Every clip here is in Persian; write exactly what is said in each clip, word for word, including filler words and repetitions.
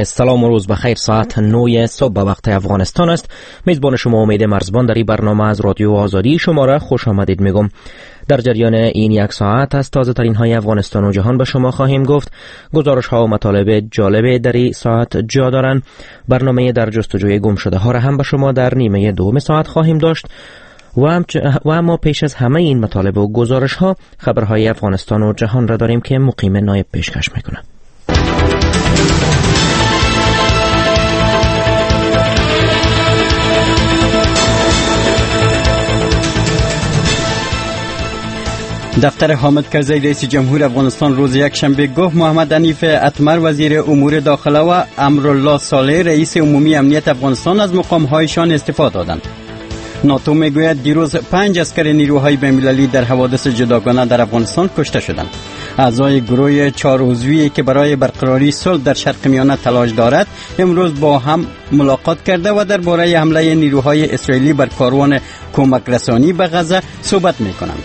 سلام و روز بخیر. ساعت نه صبح به وقت افغانستان است. میزبان شما امید مرزبان در این برنامه از رادیو آزادی شما را خوش آمدید میگم. در جریان این یک ساعت از تازه ترین های افغانستان و جهان به شما خواهیم گفت. گزارش ها و مطالب جالب در این ساعت جا دارند. برنامه در جستجوی گم شده ها را هم به شما در نیمه دوم ساعت خواهیم داشت. و, هم و اما پیش از همه این مطالب و گزارش ها خبرهای افغانستان و جهان را داریم که مقیم نایب پیشکش میکنه. دفتر حامد کرزی رئیس جمهور افغانستان روز یک شنبه گفت محمد حنیف اتمر وزیر امور داخله و امرالله صالح رئیس عمومی امنیت افغانستان از مقام‌هایشان استعفا دادند. ناتو میگوید دیروز پنج عسکر نیروهای بین‌المللی در حوادث جداگانه در افغانستان کشته شدند. اعضای گروه چهار عضوی که برای برقراری صلح در شرق میانه تلاش دارد امروز با هم ملاقات کرده و درباره حمله نیروهای اسرائیلی بر کاروان کمک رسانی به غزه صحبت میکنند.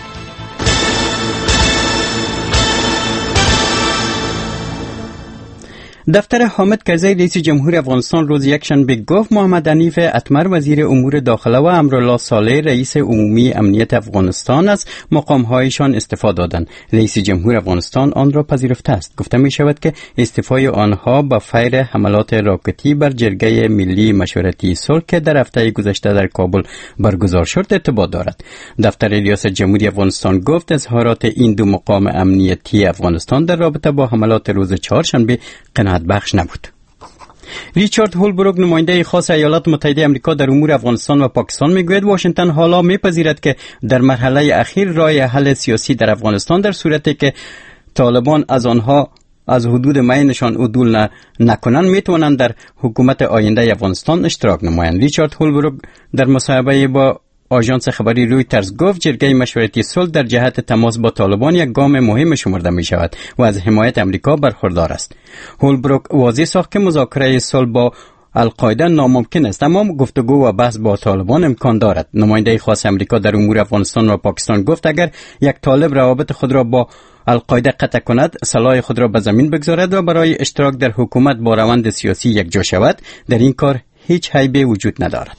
دفتر حامد کرزی رئیس جمهور افغانستان روز یکشنبه گفت محمد حنیف اتمر وزیر امور داخله و امرالله صالح رئیس عمومی امنیت افغانستان از مقام‌هایشان استعفا دادند. رئیس جمهور افغانستان آن را پذیرفته است. گفته می شود که استعفای آنها با فیر حملات راکتی بر جرگه ملی مشورتی صلح که در هفته گذشته در کابل برگزار شد ارتباط دارد. دفتر ریاست جمهوری افغانستان گفت اظهارات این دو مقام امنیتی افغانستان در رابطه با حملات روز چهارشنبه قناعت بخش نبود. ریچارد هولبروک نماینده خاص ایالات متحده آمریکا در امور افغانستان و پاکستان میگوید واشنگتن حالا میپذیرد که در مرحله اخیر راه حل سیاسی در افغانستان در صورتی که طالبان از آنها از حدود معینشان عدول ن... نکنند میتوانند در حکومت آینده افغانستان اشتراک نمایند. ریچارد هولبروک در مصاحبه با آژانس خبری رویترز گفت جرگه مشورتی صلح در جهت تماس با طالبان یک گام مهم شمرده می شود و از حمایت امریکا برخوردار است. هولبروک واضح ساخت که مذاکره صلح با القاعده ناممکن است، اما گفتگو و بحث با طالبان امکان دارد. نماینده خاص امریکا در امور افغانستان و پاکستان گفت اگر یک طالب روابط خود را با القاعده قطع کند، سلاح خود را به زمین بگذارد و برای اشتراک در حکومت با روند سیاسی یکجا شود، در این کار هیچ عیبی وجود ندارد.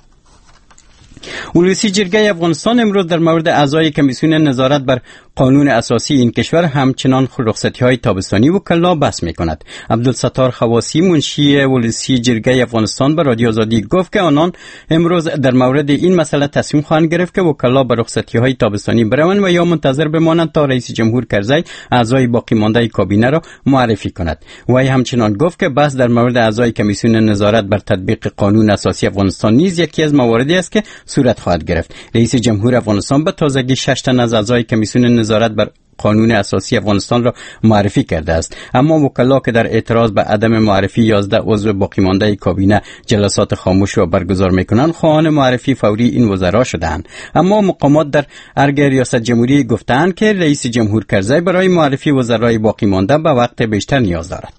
ولسی جرگه افغانستان امروز در مورد اعضای کمیسیون نظارت بر قانون اساسی این کشور همچنان رخصتی‌های تابستانی وکلا بحث می‌کند. عبدالستار خواسی منشی ولسی جرگه افغانستان به رادیو آزادی گفت که آنان امروز در مورد این مسئله تصمیم خواهند گرفت که وکلا به رخصتی‌های تابستانی بروند و یا منتظر بمانند تا رئیس جمهور کرزی اعضای باقی مانده کابینه را معرفی کند. وی همچنان گفت که بحث در مورد اعضای کمیسیون نظارت بر تطبیق قانون اساسی افغانستان نیز یکی از مواردی است که صورت خواهد گرفت. رئیس جمهور افغانستان به تازگی شش تن از اعضای کمیسیون نظارت بر قانون اساسی افغانستان را معرفی کرده است، اما وکلا که در اعتراض به عدم معرفی یازده عضو باقی مانده کابینه جلسات خاموش را برگزار میکنند، خواهان معرفی فوری این وزرا شدند. اما مقامات در ارگ ریاست جمهوری گفتند که رئیس جمهور کرزی برای معرفی وزرای باقی مانده به وقت بیشتر نیاز دارد.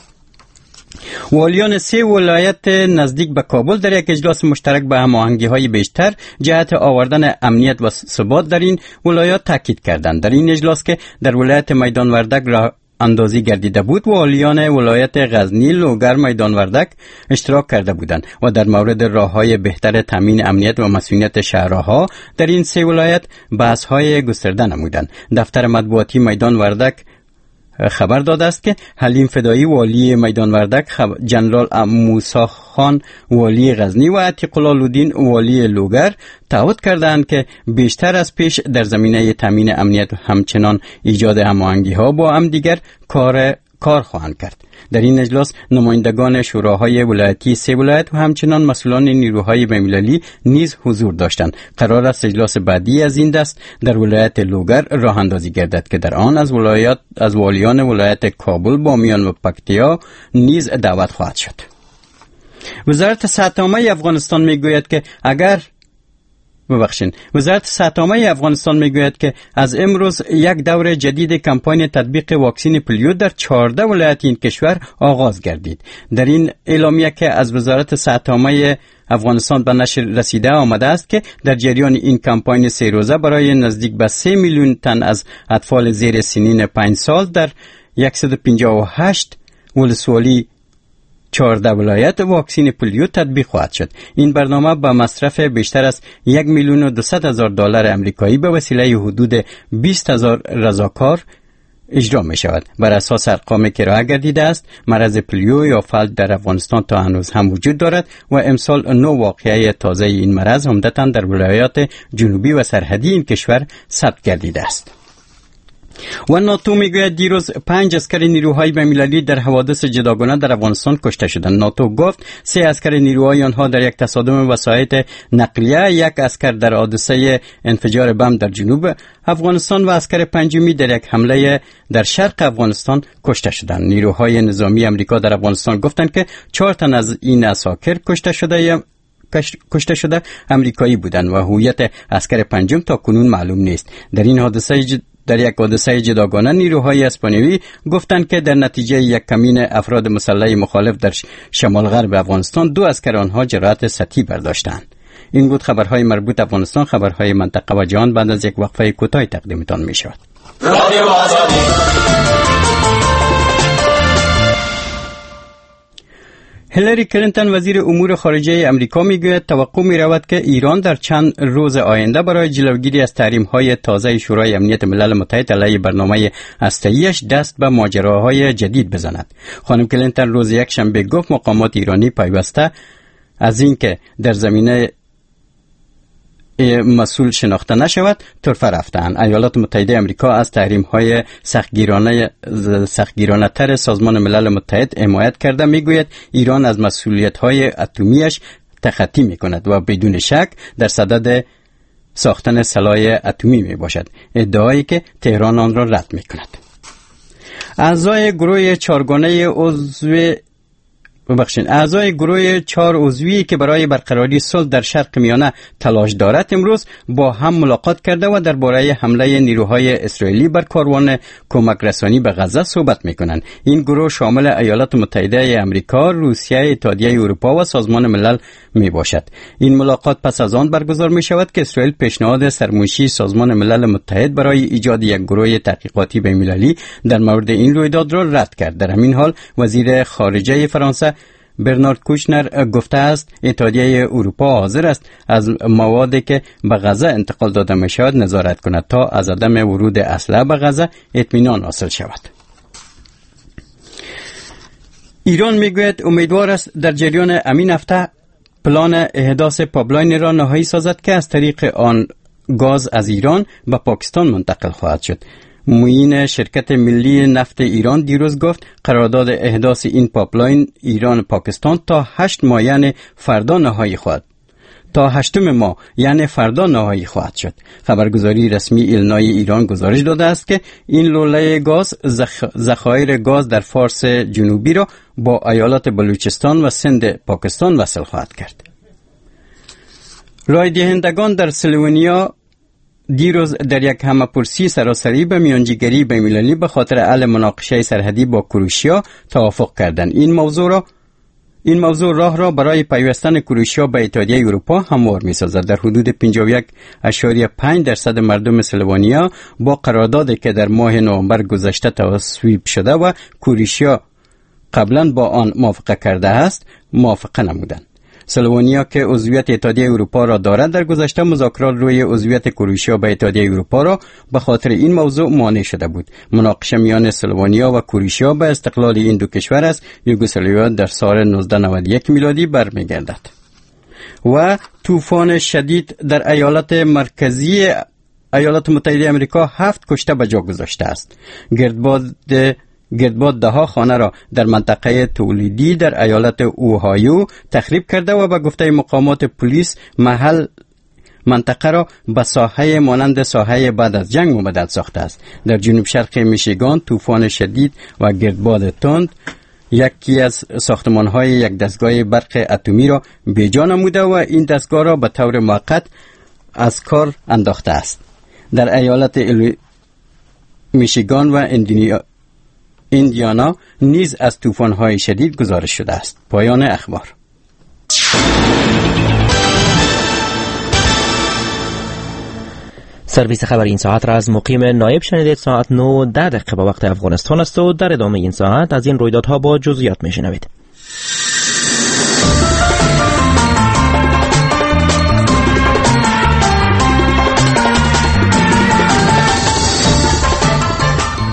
والیان سه ولایت نزدیک به کابل در یک اجلاس مشترک به هماهنگی‌های بیشتر جهت آوردن امنیت و ثبات در این ولایات تاکید کردند. در این اجلاس که در ولایت میدان وردک راه اندازی گردیده بود، والیان ولایت غزنی، لوگر، میدان وردک اشتراک کرده بودند و در مورد راه‌های بهتر تامین امنیت و مسئولیت شهرها در این سه ولایت بحث‌های گسترده نمودند. دفتر مطبوعاتی میدان وردک خبر داده است که حلیم فدایی والی میدان وردک، جنرال موسی خان والی غزنی و عتیق الله لودین والی لوگر تعهد کردند که بیشتر از پیش در زمینه تامین امنیت و همچنان ایجاد هماهنگی‌ها با هم دیگر کار کار خواهند کرد. در این اجلاس نمایندگان شوراهای ولایتی سه ولایت و همچنان مسئولان نیروهای بین‌المللی نیز حضور داشتند. قرار است اجلاس بعدی از این دست در ولایت لوگر راه اندازی گردد که در آن از ولایت از والیان ولایت کابل، بامیان و پکتیا نیز دعوت خواهد شد. وزارت صحت عامه افغانستان میگوید که اگر ببخشید وزارت صحت عامه افغانستان میگوید که از امروز یک دور جدید کمپاین تطبیق واکسن پولیو در چهارده ولایت این کشور آغاز گردید. در این اعلامیه که از وزارت صحت عامه افغانستان به نشر رسیده آمده است که در جریان این کمپاین سه روزه برای نزدیک به سه میلیون تن از اطفال زیر سنین پنج سال در صد و پنجاه و هشت ولسوالی چهارده ولایت واکسین پولیو تطبیق خواهد شد. این برنامه با مصرف بیشتر از یک میلیون و دویست هزار دلار امریکایی به وسیله حدود بیست هزار رضاکار اجرا می شود. بر اساس ارقامی که ارائه گردیده است، مرض پولیو یا فلج در افغانستان تا هنوز هم وجود دارد و امسال نو واقعه تازه این مرض عمدتاً در ولایات جنوبی و سرحدی این کشور ثبت گردیده است. و ناتو میگوید دیروز پنج اسکر نیروهای بین‌المللی در حوادث جداگانه در افغانستان کشته شدند. ناتو گفت سه اسکر نیروهای آنها در یک تصادم وسایط نقلیه، یک اسکر در حادثه انفجار بم در جنوب افغانستان و اسکر پنجمی در یک حمله در شرق افغانستان کشته شدند. نیروهای نظامی امریکا در افغانستان گفتند که چهار تن از این اساکر کشته شده یا کشته شده امریکایی بودند و هویت اسکر پنجم تا کنون معلوم نیست. در این حادثه ج... در یک حادثه جداگانه نیروهای اسپانیایی گفتند که در نتیجه یک کمین افراد مسلح مخالف در شمال غرب افغانستان دو اسکر آنها جراحت سطحی برداشتند. این بود خبرهای مربوط افغانستان. خبرهای منطقه و جهان بعد از یک وقفه کوتاه تقدیمتان می شود. رادیو آزادی. هیلاری کلینتون وزیر امور خارجه امریکا میگوید توقع می رود که ایران در چند روز آینده برای جلوگیری از تحریم‌های تازه شورای امنیت ملل متحد علیه برنامه هسته‌ایش دست به ماجراهای جدید بزند. خانم کلینتون روز یکشنبه گفت مقامات ایرانی پیوسته از اینکه در زمینه مسئول شناخته نشود طرفه رفتند. ایالات متحده آمریکا از تحریم‌های سختگیرانه سختگیرانه تر سازمان ملل متحد حمایت کرده. میگوید ایران از مسئولیت‌های اتمیش تخطی می‌کند و بدون شک در صدد ساختن سلاح اتمی میباشد، ادعایی که تهران آن را رد می‌کند. اعضای گروه چهارگانه عضو ببخشید اعضای گروه چهار عضوی که برای برقراری صلح در شرق میانه تلاش دارد امروز با هم ملاقات کرده و درباره حمله نیروهای اسرائیلی بر کاروان کمک رسانی به غزه صحبت میکنند. این گروه شامل ایالات متحده آمریکا، روسیه، اتحادیه اروپا و سازمان ملل می باشد. این ملاقات پس از آن برگزار می شود که اسرائیل پیشنهاد سرمنشی سازمان ملل متحد برای ایجاد یک گروه تحقیقاتی بین‌المللی در مورد این رویداد را رد کرد. در همین حال وزیر خارجه فرانسه برنارد کوشنر گفته است اتحادیه اروپا حاضر است از موادی که به غزه انتقال داده می شود نظارت کند تا از عدم ورود اسلحه به غزه اطمینان حاصل شود. ایران میگوید امیدوار است در جریان امین هفته پلان احداث پایپلاین را نهایی سازد که از طریق آن گاز از ایران به پاکستان منتقل خواهد شد. معین شرکت ملی نفت ایران دیروز گفت قرارداد احداث این پایپلاین ایران پاکستان تا هشت ماه یعنی فردا نهایی خواهد تا هشتم ماه یعنی فردا نهایی خواهد شد. خبرگزاری رسمی ایلنای ایران گزارش داده است که این لوله گاز زخ... ذخایر گاز در فارس جنوبی را با ایالات بلوچستان و سند پاکستان وصل خواهد کرد. رای دهندگان در سلوونیا دیروز در یک همه‌پرسی سراسری به میانجیگری بین‌المللی به خاطر حل مناقشه سرحدی با کروشیا توافق کردند. این موضوع را این موضوع راه را برای پیوستن کروشیا به اتحادیه اروپا هموار می‌سازد. در حدود پنجاه و یک ممیز پنج درصد مردم سلوونیا با قراردادی که در ماه نوامبر گذشته تصویب شده و کروشیا قبلا با آن موافقه کرده است موافقه نمودند. سلوونیا که عضویت اتحادیه اروپا را دارد در گذشته مذاکرات روی عضویت کروشیا به اتحادیه اروپا را به خاطر این موضوع مانع شده بود. مناقشه میان سلوونیا و کروشیا به استقلال این دو کشور از یوگسلاویا در سال نوزده نود و یک میلادی برمیگردد. و طوفان شدید در ایالات مرکزی ایالات متحده آمریکا هفت کشته به جا گذاشته است. گردباد گردباد ده ها خانه را در منطقه تولیدی در ایالت اوهایو تخریب کرده و به گفته مقامات پلیس محل منطقه را به ساحه مانند ساحه بعد از جنگ مبدل ساخته است. در جنوب شرق میشیگان طوفان شدید و گردباد تند یکی از ساختمان‌های یک دستگاه برق اتمی را بی‌جا نموده و این دستگاه را به طور موقت از کار انداخته است. در ایالت میشیگان و اندونیا ایندیانا نیز از طوفان‌های شدید گزارش شده است. پایان اخبار. سرویس خبر این ساعت را از مقیم نایب شنیدید. ساعت نه ده دقیقه به وقت افغانستان است و در ادامه این ساعت از این رویدادها با جزئیات میشنوید.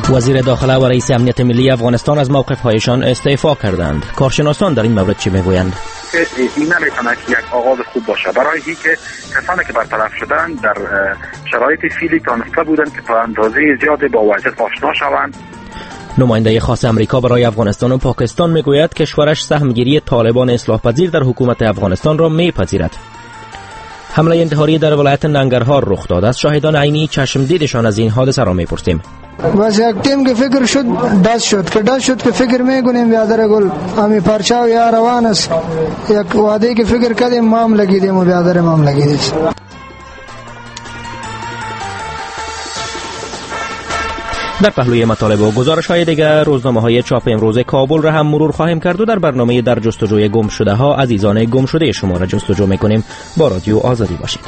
وزیر داخله و رئیس امنیت ملی افغانستان از موقف‌هایشان استعفا کردند. کارشناسان در این مورد چه میگویند؟ این نمیتونه که یک آغاز خوب باشه برای اینکه کسانی که برطرف شدن در شرایط فعلی تانسته بودند که تا اندازه زیادی با وضعیت آشنا شوند. نماینده خاص امریکا برای افغانستان و پاکستان میگوید کشورش سهمگیری طالبان اصلاح پذیر در حکومت افغانستان را میپذیرد. حمله انتحاری در ولایت ننگرهار رخ داد. از شاهدان عینی چشم دیدشان از این حادثه را میپرسیم. بس یک تیم که فکر شد دست شد که دست شد که فکر میکنیم بیادر گل همی پرچاو یا روان است یک وعده که فکر کردیم مام لگیدیم و بیادر مام لگیدیم. در پهلوی مطالب و گزارش های دیگر روزنامه های چاپ امروز کابل را هم مرور خواهیم کرد و در برنامه در جستجوی گم شده ها عزیزان گم شده شما را جستجو میکنیم. با رادیو آزادی باشید.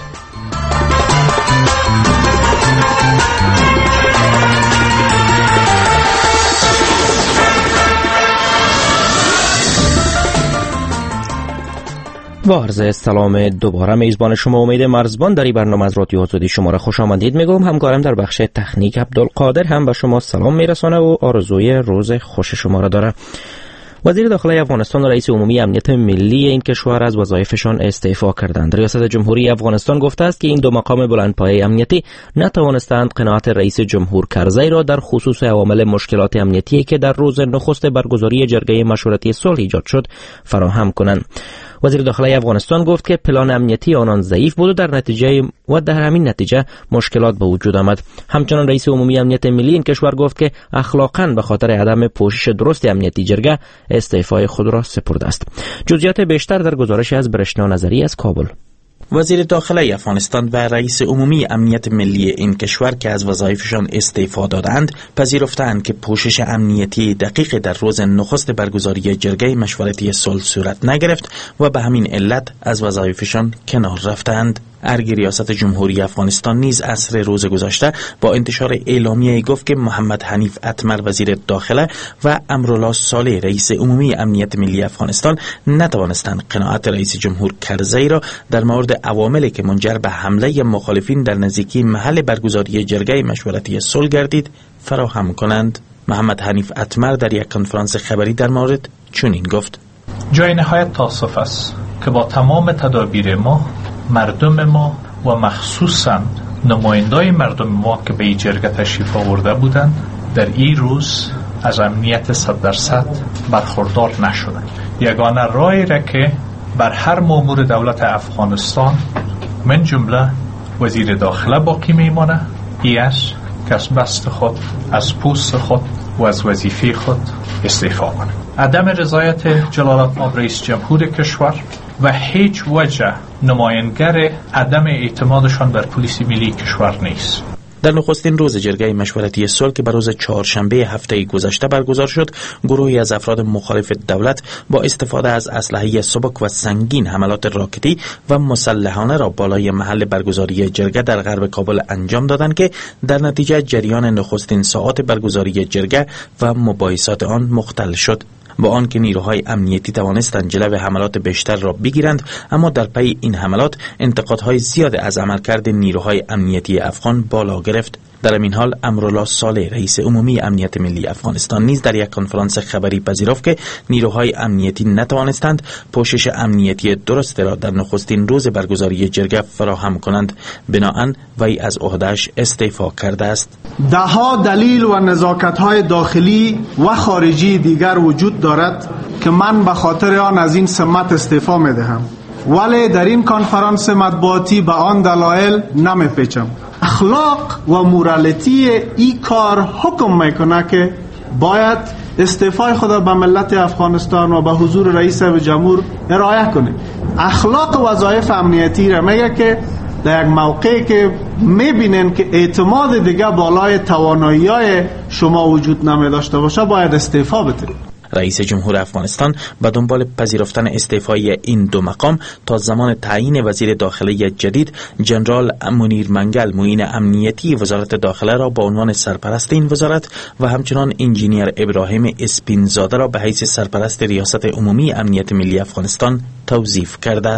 با عرض سلام دوباره میزبان شما امید مرزبان در این برنامه از رادیو آزادی شما را خوش آمدید میگم. همکارم در بخش تکنیک عبدالقادر هم به شما سلام میرسانه و آرزوی روز خوش شما را داره. وزیر داخله افغانستان و رئیس عمومی امنیت ملی این کشور از وظایفشان استعفا کردند. ریاست جمهوری افغانستان گفته است که این دو مقام بلندپایه امنیتی نتوانستند قناعت رئیس جمهور کرزی را در خصوص عوامل مشکلات امنیتی که در روز نخست برگزاری جرگه مشورتی صلح ایجاد شد فراهم کنند. وزیر داخله افغانستان گفت که پلان امنیتی آنان ضعیف بود و در نتیجه و در همین نتیجه مشکلات به وجود آمد. همچنان رئیس عمومی امنیت ملی این کشور گفت که اخلاقاً به خاطر عدم پوشش درست امنیتی جرگه استعفای خود را سپرده است. جزئیات بیشتر در گزارش از برشنا نظری از کابل. وزیر داخله افغانستان و رئیس عمومی امنیت ملی این کشور که از وظایفشان استعفا دادند پذیرفتند که پوشش امنیتی دقیق در روز نخست برگزاری جرگه مشورتی صلح صورت نگرفت و به همین علت از وظایفشان کنار رفتند. ارگ ریاست جمهوری افغانستان نیز عصر روز گذشته با انتشار اعلامیه گفت که محمد حنیف اتمر وزیر داخله و امرالله صالح رئیس عمومی امنیت ملی افغانستان نتوانستند قناعت رئیس جمهور کرزی را در مورد عواملی که منجر به حمله مخالفین در نزدیکی محل برگزاری جرگه مشورتی صلح گردید فراهم کنند. محمد حنیف اتمر در یک کنفرانس خبری در مورد چنین گفت: جای نهایت تاسف است که با تمام تدابیر ما مردم ما و مخصوصا نمایندای مردم ما که به این جرگه تشریف آورده بودند در این روز از امنیت صد درصد برخوردار نشدند. یگانه راهی را که بر هر مأمور دولت افغانستان من جمله وزیر داخله باقی میمانه ای است که از بست خود، از پوست خود و از وظیفه خود استعفا کنه. عدم رضایت جلالتمآب رئیس جمهور کشور و هیچ وجه نماینگر عدم اعتمادشان بر پلیس ملی کشور نیست. در نخستین روز جرگه مشورتی صلح که بر روز چهارشنبه هفته گذشته برگزار شد، گروهی از افراد مخالف دولت با استفاده از اسلحه سبک و سنگین حملات راکتی و مسلحانه را بالای محل برگزاری جرگه در غرب کابل انجام دادند که در نتیجه جریان نخستین ساعات برگزاری جرگه و مباحثات آن مختل شد. با آنکه نیروهای امنیتی توانستند جلو حملات بیشتر را بگیرند، اما در پی این حملات انتقادهای زیاد از عملکرد نیروهای امنیتی افغان بالا گرفت. در این حال امرالله صالح رئیس عمومی امنیت ملی افغانستان نیز در یک کنفرانس خبری پذیرفت که نیروهای امنیتی نتوانستند پوشش امنیتی درست را در نخستین روز برگزاری جرگه فراهم کنند. بنابراین وی از عهده‌اش استعفا کرده است. ده‌ها دلیل و نزاکت‌های داخلی و خارجی دیگر وجود دارد که من به خاطر آن از این سمت استعفا می‌دهم، ولی در این کنفرانس مطبوعاتی به آن دلایل نمی‌پیچم. اخلاق و مورالیتی ای کار حکم میکنه که باید استعفای خود به ملت افغانستان و به حضور رئیس جمهور ارائه کنه. اخلاق وظایف امنیتی را میگه که در یک موقعی که میبینن که اعتماد دیگه بالای توانایی‌های شما وجود نمیداشته باشه باید استعفا بده. رئیس جمهور افغانستان به دنبال پذیرفتن استعفای این دو مقام تا زمان تعیین وزیر داخله جدید جنرال منیر منگل معین امنیتی وزارت داخله را با عنوان سرپرست این وزارت و همچنان انجینیر ابراهیم اسپینزاده را به حیث سرپرست ریاست عمومی امنیت ملی افغانستان توظیف کرده است.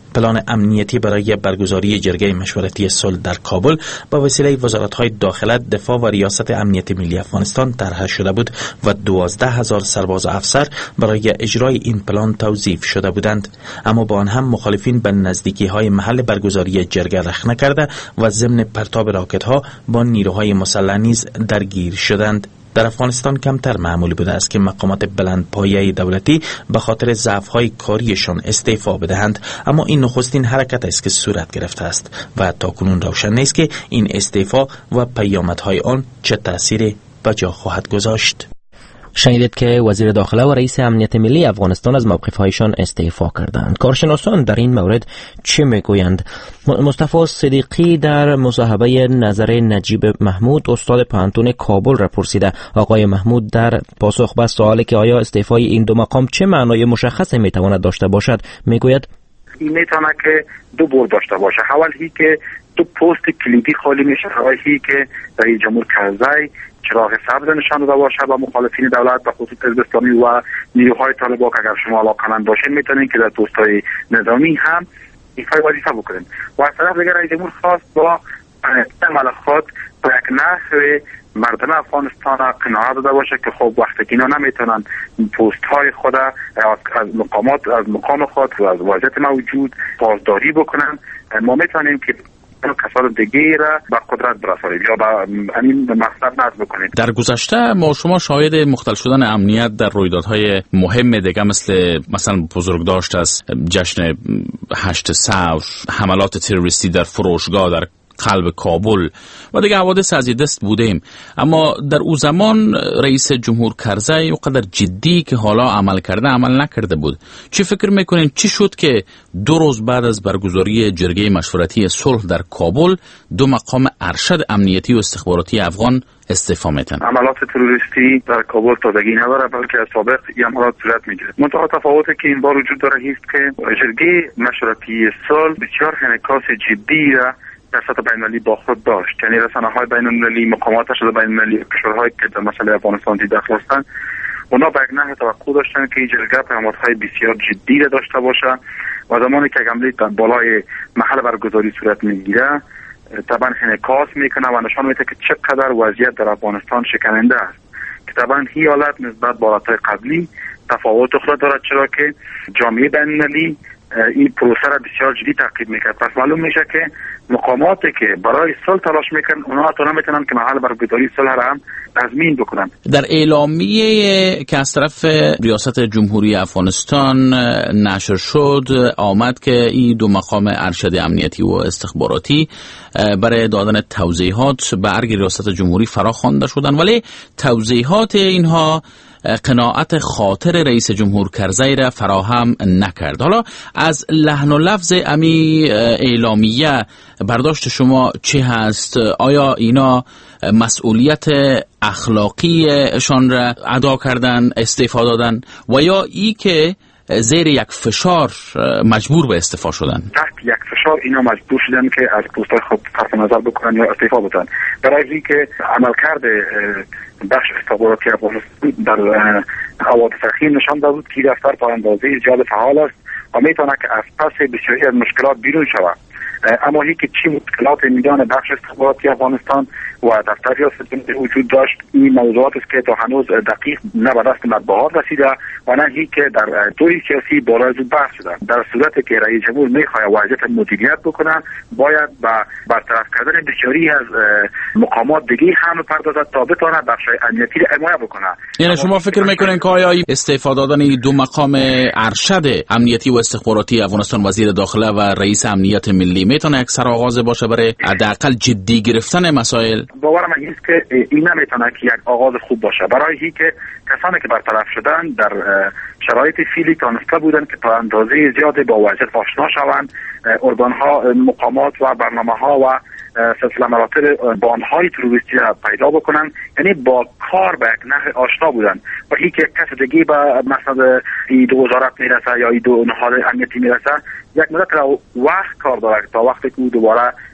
پلان امنیتی برای برگزاری جرگه مشورتی صلح در کابل با وسیله وزارت‌های داخله، دفاع و ریاست امنیت ملی افغانستان طرح شده بود و دوازده هزار سرباز و افسر برای اجرای این پلان توظیف شده بودند. اما با آن هم مخالفین به نزدیکی‌های محل برگزاری جرگه رخ نکرده و ضمن پرتاب راکت‌ها با نیروهای مسلح نیز درگیر شدند. در افغانستان کمتر معمول بوده است که مقامات بلندپایه دولتی به خاطر ضعف‌های کاریشان استعفا بدهند، اما این نخستین حرکت است که صورت گرفته است و تاکنون روشن نیست که این استعفا و پیامدهای آن چه تأثیری به جا خواهد گذاشت. شنیدید که وزیر داخله و رئیس امنیت ملی افغانستان از موقف‌هایشان استعفا کردند. کارشناسان در این مورد چه میگویند؟ مصطفی صدیقی در مصاحبه نظر نجیب محمود استاد پانتون کابل را پرسیده. آقای محمود در پاسخ به سوالی که آیا استعفای این دو مقام چه معنای مشخصی میتواند داشته باشد میگوید این میتونه که دو بار داشته باشه. اول هی که دو پست کلیدی خالی میشه، هی که رئیس جمهور کرزی چراغ سبز نشان داده باشه و مخالفین دولت به خصوص حزب اسلامی و نیروهای طالبان که اگر شما علاقه‌مند باشین میتونین که در پست‌های نظامی هم ایفای وظیفه بکنین. و از طرف دیگر رئیس جمهور خواست با عمل خود با یک نحو مردم افغانستان قناعت داده باشه که خب وقتی که اینا نمیتونن پست های خود از مقامات از مقام خود و از وضعیت موجود پاسداری بکنن، ما میتونیم که کسان دیگه را به قدرت برسانیم یا به همین مقصد نصب بکنیم. در گذشته ما شما شاهد مختل شدن امنیت در رویدادهای مهم دیگه مثل مثلا بزرگداشت از جشن هشت سور، حملات تروریستی در فروشگاه در قلب کابل و دیگه حوادث از دست بودیم. اما در او زمان رئیس جمهور کرزی اونقدر جدی که حالا عمل کرده عمل نکرده بود. چی فکر میکنین چی شد که دو روز بعد از برگزاری جرگه مشورتی صلح در کابل دو مقام ارشد امنیتی و استخباراتی افغان استعفا میتن؟ عملات تروریستی در کابل تازگی نداره، بلکه از سابق این عملات صورت میگیره. منتها تفاوتی که این بار وجود داره است که جرگه مشورتی صلح بسیار انعکاس جدی را در سطح بین‌المللی با خود داشت. یعنی رسانه‌های بین‌المللی، مقامات شده بین‌المللی، کشورهایی که در مسئله افغانستان داخل هستند، اونا به یک نحو توقع داشتن که این جرگه پیامدهای بسیار جدی را داشته باشه و زمانی که حمله در بالای محل برگزاری صورت میگیره طبعا انعکاس میکنه و نشان میده که چقدر وضعیت در افغانستان شکننده است. که طبعا هی حالت نسبت به حالت‌های قبلی تفاوت خود دارد، چرا که جامعه بین‌المللی این پروسه را بسیار جدی تعقیب میکرد. پس معلوم میشه که مقاماتی که برای صلح تلاش میکنن اونها حتی نمیتونن که محل برگزاری صلح را هم تضمین بکنن. در اعلامیه که از طرف ریاست جمهوری افغانستان نشر شد آمد که این دو مقام ارشد امنیتی و استخباراتی برای دادن توضیحات به ارگ ریاست جمهوری فراخوانده شدن، ولی توضیحات اینها قناعت خاطر رئیس جمهور کرزی را فراهم نکرد. حالا از لحن و لفظ امی اعلامیه برداشت شما چی هست؟ آیا اینا مسئولیت اخلاقیشان را ادا کردن، استعفا دادن و یا ای که زیر یک فشار مجبور به استعفا شدن؟ تحت یک فشار اینا مجبور شدن که از پست‌های خود صرف نظر بکنن یا استعفا بدن، برای اینکه عملکرد بخش استخباراتی افغانستان در حوادث اخیر نشان داده بود که دفتر تا اندازه زیاد فعال است و میتونه که از پس بسیاری از مشکلات بیرون شود. اما هی که چی مشکلات میدان بخش استخباراتی افغانستان و دفتر ریاست جمهوری وجود داشت، این موضوعات است که تا هنوز دقیق نه به دست مطبوعات رسیده و نه هی که در دوی سیاسی بالای زود بحث شده. در صورتی که رئیس جمهور میخواد وضعیت مدیریت بکنه باید با برطرف کردن بسیاری از مقامات دیگه هم پردازد تا بتونه بخش امنیتی را حمایت بکنه. یعنی شما فکر میکنین که آیا استعفا دادن دو مقام ارشد امنیتی و استخباراتی افغانستان، وزیر داخله و رئیس امنیت ملی، میتونه یک سرآغاز باشه برای حداقل جدی گرفتن مسائل؟ باورم است که این نمیتونه که یک آغاز خوب باشه، برای اینکه کسانی که برطرف شدن در شرایط فعلی تانسته بودن که تا اندازه زیادی با وضعیت آشنا شوند، ارگان‌ها، مقامات و برنامه‌ها و سلسله مراتب بانهای تروریستی را پیدا بکنن، یعنی با کار به یک نحو آشنا بودن و این که کس دیگه به مثلا این دو وزارت میرسه یا این دو نهاد امنیتی میرسه یک مدت را وقت کار داره تا وقتی که او دوباره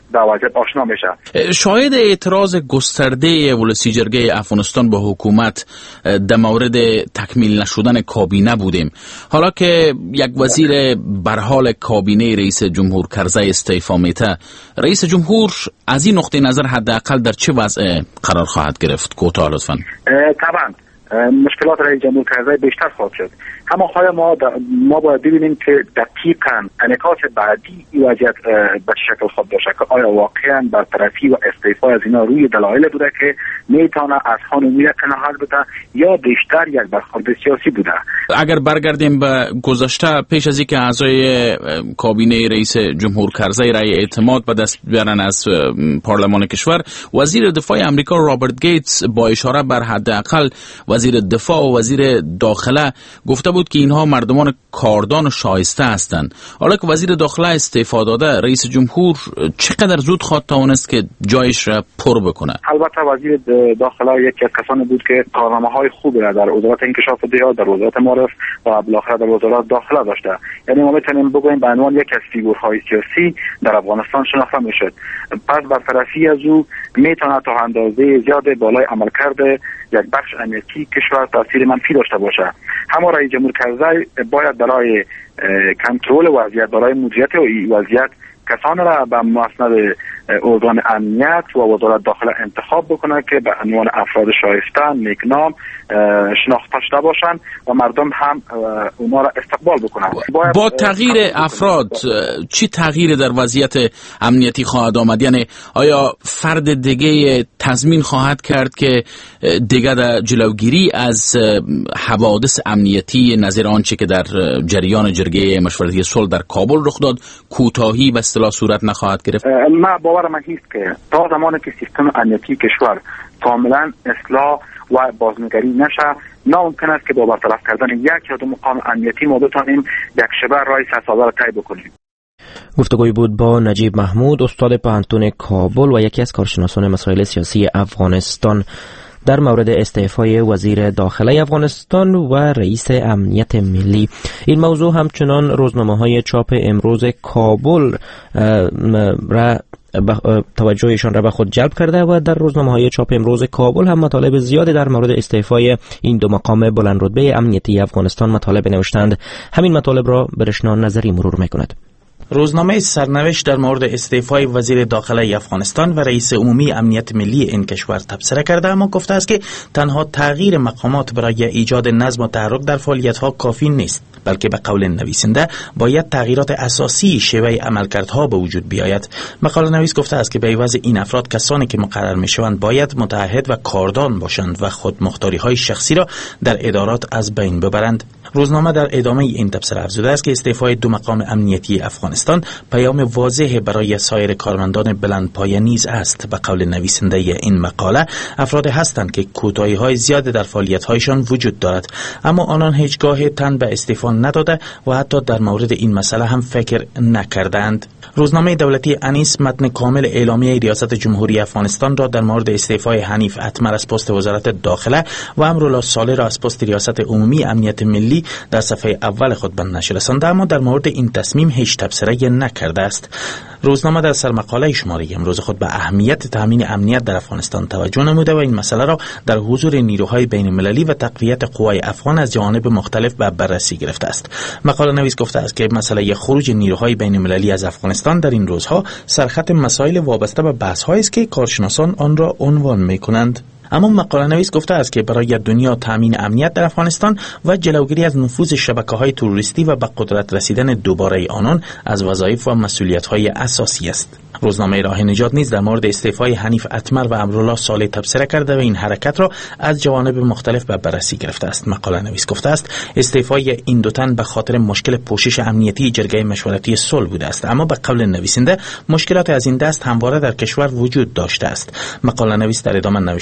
با وضعیت آشنا میشه. شاهد اعتراض گسترده ولسی جرگه افغانستان به حکومت در مورد تکمیل نشدن کابینه بودیم. حالا که یک وزیر بر حال کابینه رئیس جمهور کرزی استعفا میده، رئیس جمهور از این نقطه نظر حداقل در چه وضع قرار خواهد گرفت؟ کوتاه لطفاً. طبعا مشکلات رئیس جمهور کرزی بیشتر خواهد شد. اما خواهی ما ما باید ببینیم که دقیقاً انعکاس بعدی این وضعیت به شکل خود باشه که آیا واقعاً برطرفی و استعفا از اینا روی دلایل بوده که میتونه از خانومیت قناعت بده یا بیشتر یک برخورد سیاسی بوده. اگر برگردیم به گذشته، پیش از اینکه اعضای کابینه رئیس جمهور کرزی رأی اعتماد به دست بیارن از پارلمان کشور، وزیر دفاع آمریکا رابرت گیتس با اشاره بر حداقل وزیر دفاع و وزیر داخله گفته بود که اینها مردمان کاردان و شایسته هستند. حالا که وزیر داخله استعفا داده، رئیس جمهور چقدر زود خواهد توانست که جایش را پر بکنه؟ البته وزیر داخله یکی از کسانی بود که کارنامه‌های خوبی را در وزارت انکشاف دیار، در وزارت معارف و بالاخره در وزارت داخله داشته. یعنی ما میتونیم بگوییم به عنوان یکی از فیگورهای سیاسی در افغانستان شناخته میشد. پس برطرفی از او میتونه تا اندازه زیاد بالای عملکرد یک بخش امنیتی کشور تاثیر منفی داشته باشه. همه رئیس جمهور کرزی باید برای کنترل وضعیت، برای مدیریت وضعیت کسانی را به مسند ارگان امنیت و وزارت داخله انتخاب بکنه که به عنوان افراد شایسته، نیکنام شناخته شده باشند و مردم هم اونا را استقبال بکنن. با تغییر افراد چی تغییر در وضعیت امنیتی خواهد آمد؟ یعنی آیا فرد دیگه تضمین خواهد کرد که دیگه در جلوگیری از حوادث امنیتی نظیر آنچه که در جریان جرگه مشورتی صلح در کابل رخ داد کوتاهی به اصطلاح صورت نخواهد گرفت؟ ما باور من هست که تا زمانی که سیستم امنیتی کشور کاملا اصلاح و بازنگری نشه، ناممکن است که با برطرف کردن یک یا دو مقام امنیتی ما بتانیم یک شبه راه سرسازه را طی بکنیم. گفتگوی بود با نجیب محمود، استاد پانتون کابل و یکی از کارشناسان مسائل سیاسی افغانستان در مورد استعفای وزیر داخله افغانستان و رئیس امنیت ملی. این موضوع همچنان روزنامه‌های چاپ امروز کابل را توجهشان را به خود جلب کرده و در روزنامه‌های چاپ امروز کابل هم مطالب زیادی در مورد استعفای این دو مقام بلند رتبه امنیتی افغانستان مطالب نوشتند. همین مطالب را برشنان نظری مرور می‌کند. روزنامه سرنوشت در مورد استعفای وزیر داخله افغانستان و رئیس عمومی امنیت ملی این کشور تبصره کرده، اما گفته است که تنها تغییر مقامات برای ایجاد نظم و تحرک در فعالیت‌ها کافی نیست، بلکه به قول نویسنده باید تغییرات اساسی شیوه عملکردها به وجود بیاید. مقاله نویس گفته است که به عوض این افراد کسانی که مقرر میشوند باید متعهد و کاردان باشند و خودمختاری‌های شخصی را در ادارات از بین ببرند. روزنامه در ادامه این تبصره افزوده است که استعفای دو مقام امنیتی افغانستان پیام واضح برای سایر کارمندان بلندپایه نیز است. به قول نویسنده این مقاله، افراد هستند که کوتاهی‌های زیاد در فعالیت‌هایشان وجود دارد، اما آنان هیچگاه تن به استعفا نداده و حتی در مورد این مسئله هم فکر نکردند. روزنامه دولتی انیس متن کامل اعلامیه ریاست جمهوری افغانستان را در مورد استعفای حنیف اتمر از پست وزارت داخله و امرالله صالح را از پست ریاست عمومی امنیت ملی در صفحه اول خود به نشر رسانده، اما در مورد این تصمیم هیچ تبصره نکرده است. روزنامه در سرمقاله شماره امروز خود به اهمیت تامین امنیت در افغانستان توجه نموده و این مسئله را در حضور نیروهای بین المللی و تقویت قوای افغان از جوانب مختلف به بررسی گرفته است. مقاله نویس گفته است که مسئله خروج نیروهای بین المللی از افغانستان در این روزها سرخط مسائل وابسته به بحث‌هایی است که کارشناسان آن را عنوان می‌کنند. اما مقاله نویس گفته است که برای دنیا تامین امنیت در افغانستان و جلوگیری از نفوذ شبکه‌های تروریستی و به قدرت رسیدن دوباره آنان از وظایف و مسئولیت‌های اساسی است. روزنامه راه نجات نیز در مورد استعفای حنیف اتمر و امرالله صالح تبصره کرده و این حرکت را از جوانب مختلف به بررسی گرفته است. مقاله نویس گفته است استعفای این دو تن به خاطر مشکل پوشش امنیتی جرگه مشورتی صلح بوده است، اما به قول نویسنده مشکلات از این دست همواره در کشور وجود داشته است. مقاله نویس در ادامه نوشته است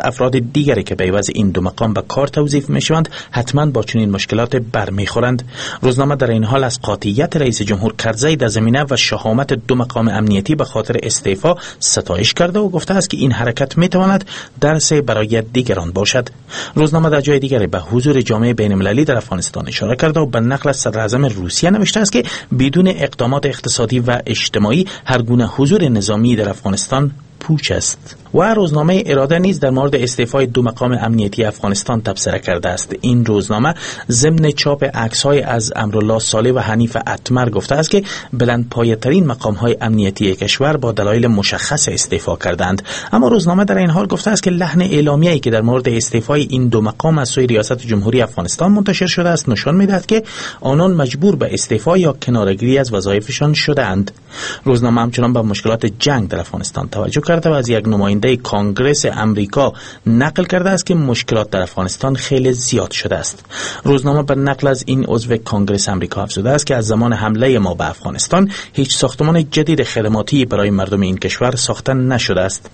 افراد دیگری که به عوض این دو مقام به کار توظیف میشوند حتما با چنین مشکلات برمیخورند. روزنامه در این حال از قاطعیت رئیس جمهور کرزی در زمینه و شهامت دو مقام امنیتی به خاطر استعفا ستایش کرده و گفته است که این حرکت میتواند درس برای دیگران باشد. روزنامه در جای دیگری به حضور جامعه بین المللی در افغانستان اشاره کرده و به نقل از صدر اعظم روسیه نوشته است که بدون اقدامات اقتصادی و اجتماعی هر گونه حضور نظامی در افغانستان پوچ است. و روزنامه اراده نیز در مورد استعفای دو مقام امنیتی افغانستان تبصره کرده است. این روزنامه ضمن چاپ عکس‌های از امرالله صالح و حنیف اتمر گفته است که بلندپایه‌ترین مقام‌های امنیتی کشور با دلایل مشخص استعفا کردند. اما روزنامه در این حال گفته است که لحن اعلامیه‌ای که در مورد استعفای این دو مقام از سوی ریاست جمهوری افغانستان منتشر شده است نشان می‌دهد که آنان مجبور به استعفا یا کناره‌گیری از وظایفشان شده‌اند. روزنامه همچنان به مشکلات جنگ در افغانستان توجه کرده و از یک نماینده کانگرس امریکا نقل کرده است که مشکلات در افغانستان خیلی زیاد شده است. روزنامه به نقل از این عضو کانگرس امریکا افزوده است که از زمان حمله ما به افغانستان هیچ ساختمان جدید خدماتی برای مردم این کشور ساخته نشده است.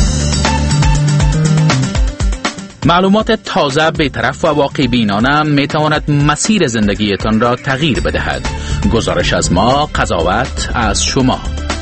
معلومات تازه، بی‌طرف و واقع بینانه می تواند مسیر زندگیتان را تغییر بدهد. گزارش از ما، قضاوت از شما.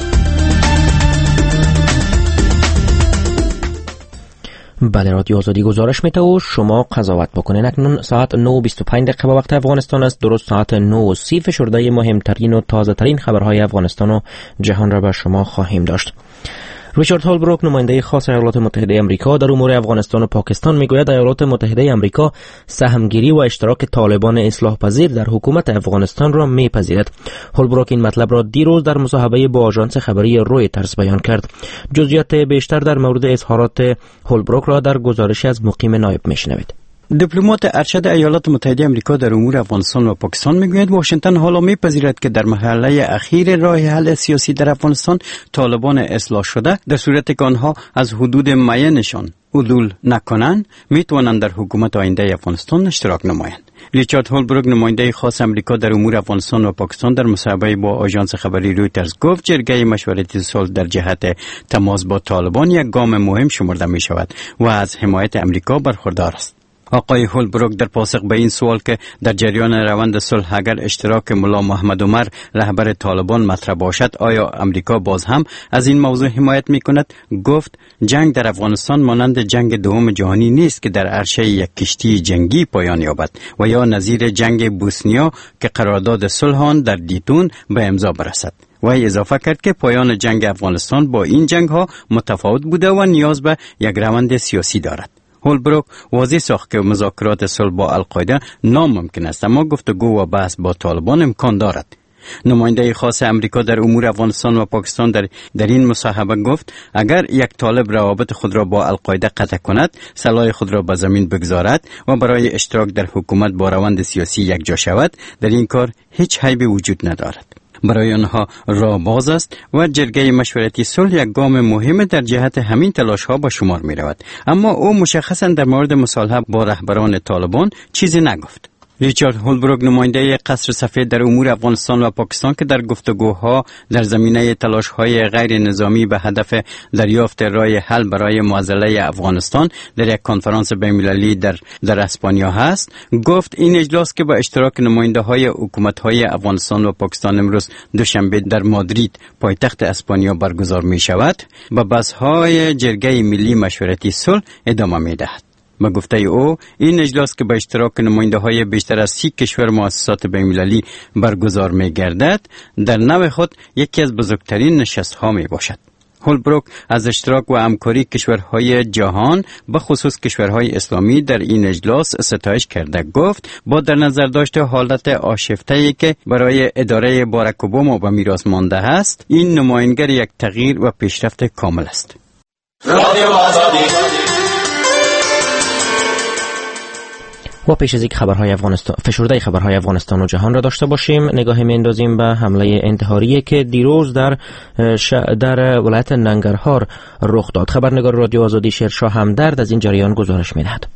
بله، رادیو آزادی گزارش میده و شما قضاوت بکنین. اکنون ساعت نه و بیست و پنج دقیقه به وقت افغانستان است. درست ساعت نه و سی فشرده مهمترین و تازه ترین خبرهای افغانستان و جهان را به شما خواهیم داشت. ریچارد هولبروک، نماینده خاص ایالات متحده آمریکا در امور افغانستان و پاکستان، میگوید ایالات متحده آمریکا سهمگیری و اشتراک طالبان اصلاح پذیر در حکومت افغانستان را میپذیرد. هولبروک این مطلب را دیروز در مصاحبه با آژانس خبری رویترز بیان کرد. جزئیات بیشتر در مورد اظهارات هولبروک را در گزارش از مقیم نایب میشنوید. دیپلمات ارشد ایالات متحده آمریکا در امور افغانستان و پاکستان میگوید واشنگتن حالا میپذیرد که در مرحله اخیر راه حل سیاسی در افغانستان طالبان اصلاح شده در صورتی که آنها از حدود معینشان عدول نکنند میتوانند در حکومت آینده افغانستان اشتراک نمایند. ریچارد هولبروک، نماینده خاص آمریکا در امور افغانستان و پاکستان، در مصاحبه با آژانس خبری رویترز گفت جرگه مشورتی صلح در جهت تماس با طالبان یک گام مهم شمرده می شود و از حمایت آمریکا برخوردار است. آقای هولبروک در پاسخ به این سوال که در جریان روند صلح اگر اشتراک ملا محمد عمر رهبر طالبان مطرح باشد آیا امریکا باز هم از این موضوع حمایت میکند، گفت جنگ در افغانستان مانند جنگ دوم جهانی نیست که در عرشه یک کشتی جنگی پایان یابد و یا نظیر جنگ بوسنیا که قرارداد صلح آن در دیتون به امضا برسد. و اضافه کرد که پایان جنگ افغانستان با این جنگ ها متفاوت بوده و نیاز به یک روند سیاسی دارد. هولبروک واضح ساخت که مذاکرات صلح با القاعده ناممکن است، اما گفتگو و بحث با طالبان امکان دارد. نماینده خاص امریکا در امور افغانستان و پاکستان در, در این مصاحبه گفت اگر یک طالب روابط خود را با القاعده قطع کند، سلاح خود را به زمین بگذارد و برای اشتراک در حکومت با روند سیاسی یکجا شود، در این کار هیچ عیبی وجود ندارد. برای آنها راه باز است و جرگه مشورتی صلح یک گام مهم در جهت همین تلاش ها به شمار می رود. اما او مشخصا در مورد مصالحه با رهبران طالبان چیزی نگفت. ریچارد هولبروک، نماینده قصر سفید در امور افغانستان و پاکستان که در گفتگوها در زمینه تلاش‌های غیر نظامی به هدف دریافت راه حل برای معضله افغانستان در یک کنفرانس بین‌المللی در در اسپانیا هست، گفت این اجلاس که با اشتراک نماینده‌های حکومت‌های افغانستان و پاکستان امروز دوشنبه در مادرید پایتخت اسپانیا برگزار می‌شود، به بحث‌های جرگه ملی مشورتی صلح ادامه می‌دهد. به گفته او این اجلاس که به اشتراک نماینده‌های بیشتر از سی کشور مؤسسات بین‌المللی برگزار می‌گردد در نوع خود یکی از بزرگترین نشست‌ها میباشد. هولبروک از اشتراک و همکاری کشورهای جهان به خصوص کشورهای اسلامی در این اجلاس ستایش کرده. گفت با در نظر داشته حالت آشفته‌ای که برای اداره باراک اوباما به میراث مانده است، این نمایانگر یک تغییر و پیشرفت کامل است. رادیو آزادی. و پیش از اینکه خبرهای افغانستان فشرده خبرهای افغانستان و جهان را داشته باشیم، نگاهی می‌اندازیم به حمله انتحاری که دیروز در ش... در ولایت ننگرهار رخ داد. خبرنگار رادیو آزادی شیرشاه همدرد از این جریان گزارش می‌دهد.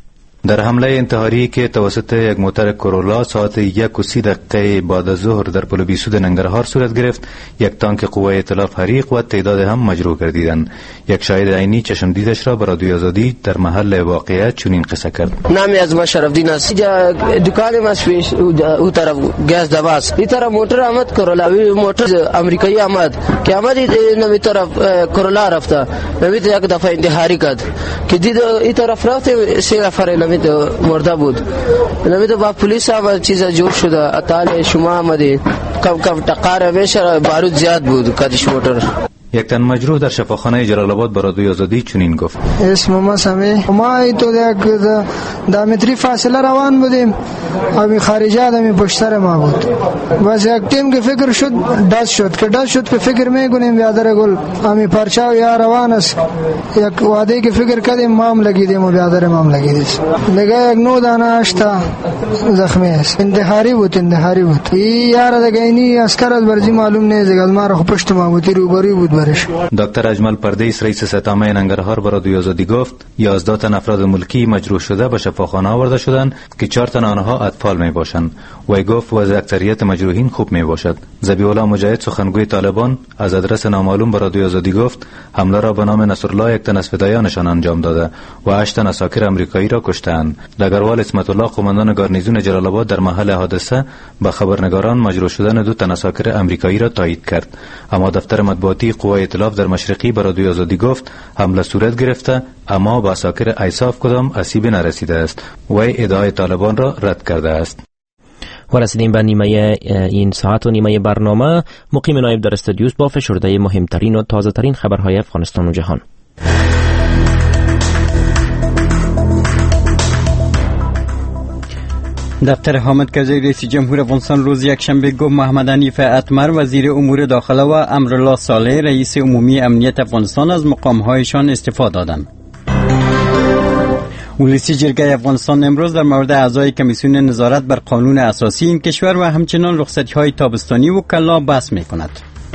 در حمله انتحاری که توسط یک موتر کرولا ساعت یک و سی دقیقه بعد از ظهر در پل بیسود ننگرهار صورت گرفت، یک تانک قوه ائتلاف حریق و تعداد هم مجروح گردیدند. یک شاهد عینی چشم دیدش را به رادیوی آزادی در محل واقعه چنین قصه کرد. نامی از ما شرفدین است. دکان ما پیش او طرف گاز دواس، این طرف موتر آمد کرولا، موتر امریکایی آمد که آمد نمی طرف کرولا رفته، نمی یک دفعه انتحاری کرد که دید این طرف رفت سه نفر نمی مرده بود. نمی تو با پلیس آمد چیزا جور شده، اتال شما آمدید کم کم تقار همیشه بارود زیاد بود کدیش موتر. یک تن مجروح در شفاخانه جلال آباد به رادیوی آزادی چنین گفت: اسم ما سمی ما ای تو یک دا متری فاصله روان بودیم، امی خارجه دمی پشتر ما بود. بس یک تیم که فکر شد دست شد که دست شد که فکر میکنیم بیادر گل امی پرچاو یا روان است، یک وعده که فکر کردیم مام لگیدیم و بیادر مام لگیدیم. نگاه یک نو دانه اشتا زخمی است. انتحاری بود انتحاری بود. ای یار دیگه اینی اسکر از برزی معلوم نیست، از ما رو پشت ما بودی روبروی بود. دکتر اجمل پردیس رئیس ستامه ننگرهار به رادیوی آزادی گفت یازده تن افراد ملکی مجروح شده به شفاخانه آورده شدند که چهار تن آنها اطفال می باشند. وی گفت وضع اکثریت مجروحین خوب می باشد. ذبیح الله مجاهد سخنگوی طالبان از آدرس نامعلوم به رادیوی آزادی گفت حمله را به نام نصرالله یک تن از فدایانشان انجام داده و هشت تن اساکر امریکایی را کشتند. دگروال اسمت الله قماندان گارنیزون جلال آباد در محل حادثه به خبرنگاران مجروح شدن دو تن اساکر امریکایی را تایید کرد. اما دفتر مطبوعاتی قوه ائتلاف در مشرقی به رادیوی آزادی گفت حمله صورت گرفته اما به اساکر ایساف کدام آسیبی نرسیده است. وی ادعای طالبان را رد کرده است. و رسیدیم به نیمه این ساعت و نیمه برنامه. مقیم نایب در استودیوس با فشرده مهمترین و تازه ترین خبرهای افغانستان و جهان. دفتر حامد کرزی رئیس جمهور افغانستان روز یکشنبه گفت محمد حنیف اتمر وزیر امور داخله و امرالله صالح رئیس عمومی امنیت افغانستان از مقامهایشان استعفا دادند. ولسی جرگه افغانستان امروز در مورد اعضای کمیسیون نظارت بر قانون اساسی این کشور و همچنین رخصتی‌های تابستانی و کلا بحث می‌کند.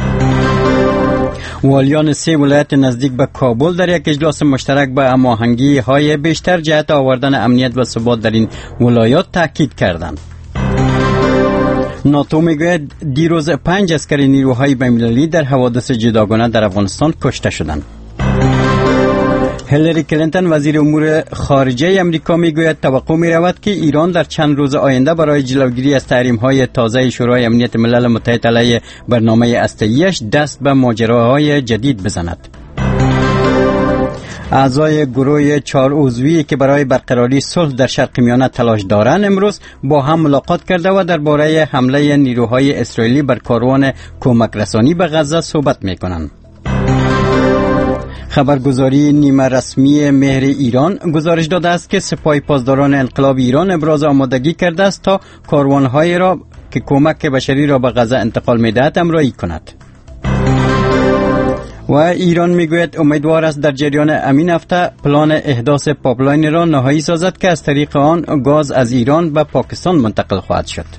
والیان سه ولایت نزدیک به کابل در یک اجلاس مشترک به هماهنگی های بیشتر جهت آوردن امنیت و ثبات در این ولایات تاکید کردند. ناتو میگوید دیروز پنج عسکر نیروهای بین‌المللی در حوادث جداگانه در افغانستان کشته شدند. هیلاری کلینتون وزیر امور خارجه امریکا میگوید توقع می رود که ایران در چند روز آینده برای جلوگیری از تحریم‌های تازه شورای امنیت ملل متحد علیه برنامه هسته‌ایش دست به ماجراهای جدید بزند. اعضای گروه چهار عضوی که برای برقراری صلح در شرق میانه تلاش دارند امروز با هم ملاقات کرده و درباره حمله نیروهای اسرائیلی بر کاروان کمک رسانی به غزه صحبت می‌کنند. خبرگزاری نیمه رسمی مهر ایران گزارش داده است که سپاه پاسداران انقلاب ایران ابراز آمادگی کرده است تا کاروان‌های را که کمک بشری را به غزه انتقال می‌دهد همراهی کند. و ایران میگوید امیدوار است در جریان امین هفته پلان احداث پایپلاین را نهایی سازد که از طریق آن گاز از ایران به پاکستان منتقل خواهد شد.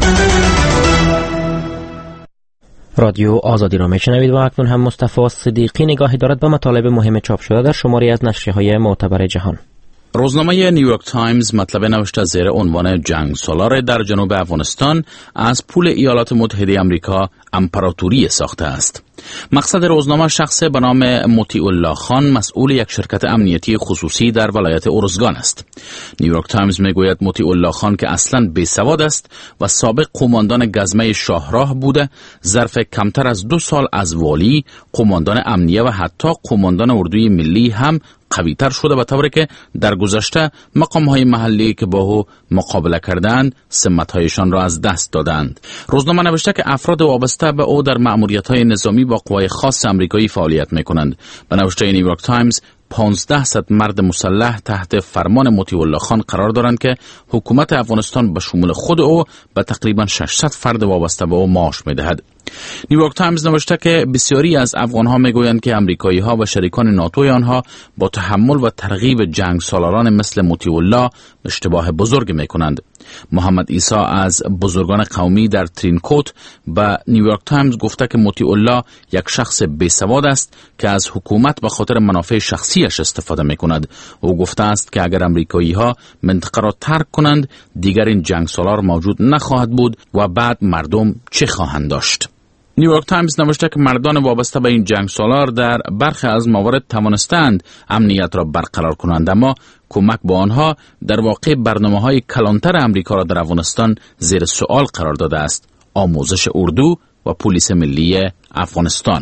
رادیو آزادی را میشنوید و اکنون هم مصطفی صدیقی نگاهی دارد به مطالب مهم چاپ شده در شماری از نشریه‌های معتبر جهان. روزنامه نیویورک تایمز مطلب نوشته زیر عنوان جنگ سالار در جنوب افغانستان از پول ایالات متحده آمریکا امپراتوری ساخته است. مقصد روزنامه شخص به نام مطیع الله خان مسئول یک شرکت امنیتی خصوصی در ولایت ارزگان است. نیویورک تایمز میگوید مطیع الله خان که اصلاً بیسواد است و سابق قماندان گزمه شاهراه بوده، ظرف کمتر از دو سال از والی، قماندان امنیه و حتی قماندان اردوی ملی هم قوی‌تر شده به طوری که در گذشته مقام‌های محلی که با او مقابله کردند سمت‌هایشان را از دست دادند. روزنامه نوشته که افراد وابسته به او در مأموریت‌های نظامی با قوای خاص آمریکایی فعالیت می‌کنند. به نوشته نیویورک تایمز پانزده صد مرد مسلح تحت فرمان مطیع الله خان قرار دارند که حکومت افغانستان به شمول خود او به تقریباً ششصد فرد وابسته به او معاش می‌دهد. نیویورک تایمز نوشته که بسیاری از افغان‌ها میگویند که امریکایی‌ها و شریکان ناتوی آنها با تحمل و ترغیب جنگ سالاران مثل مطیع الله اشتباه بزرگ میکنند. محمد عیسی از بزرگان قومی در ترینکوت به نیویورک تایمز گفته که مطیع الله یک شخص بیسواد است که از حکومت به خاطر منافع شخصیش استفاده می کند. او گفته است که اگر امریکایی ها منطقه را ترک کنند دیگر این جنگ سالار موجود نخواهد بود و بعد مردم چه خواهند داشت. نیویورک تایمز نوشته که مردان وابسته به این جنگ سالار در برخی از موارد توانستند امنیت را برقرار کنند، اما کمک با آنها در واقع برنامه‌های کلانتر امریکا را در افغانستان زیر سوال قرار داده است: آموزش اردو و پلیس ملی افغانستان.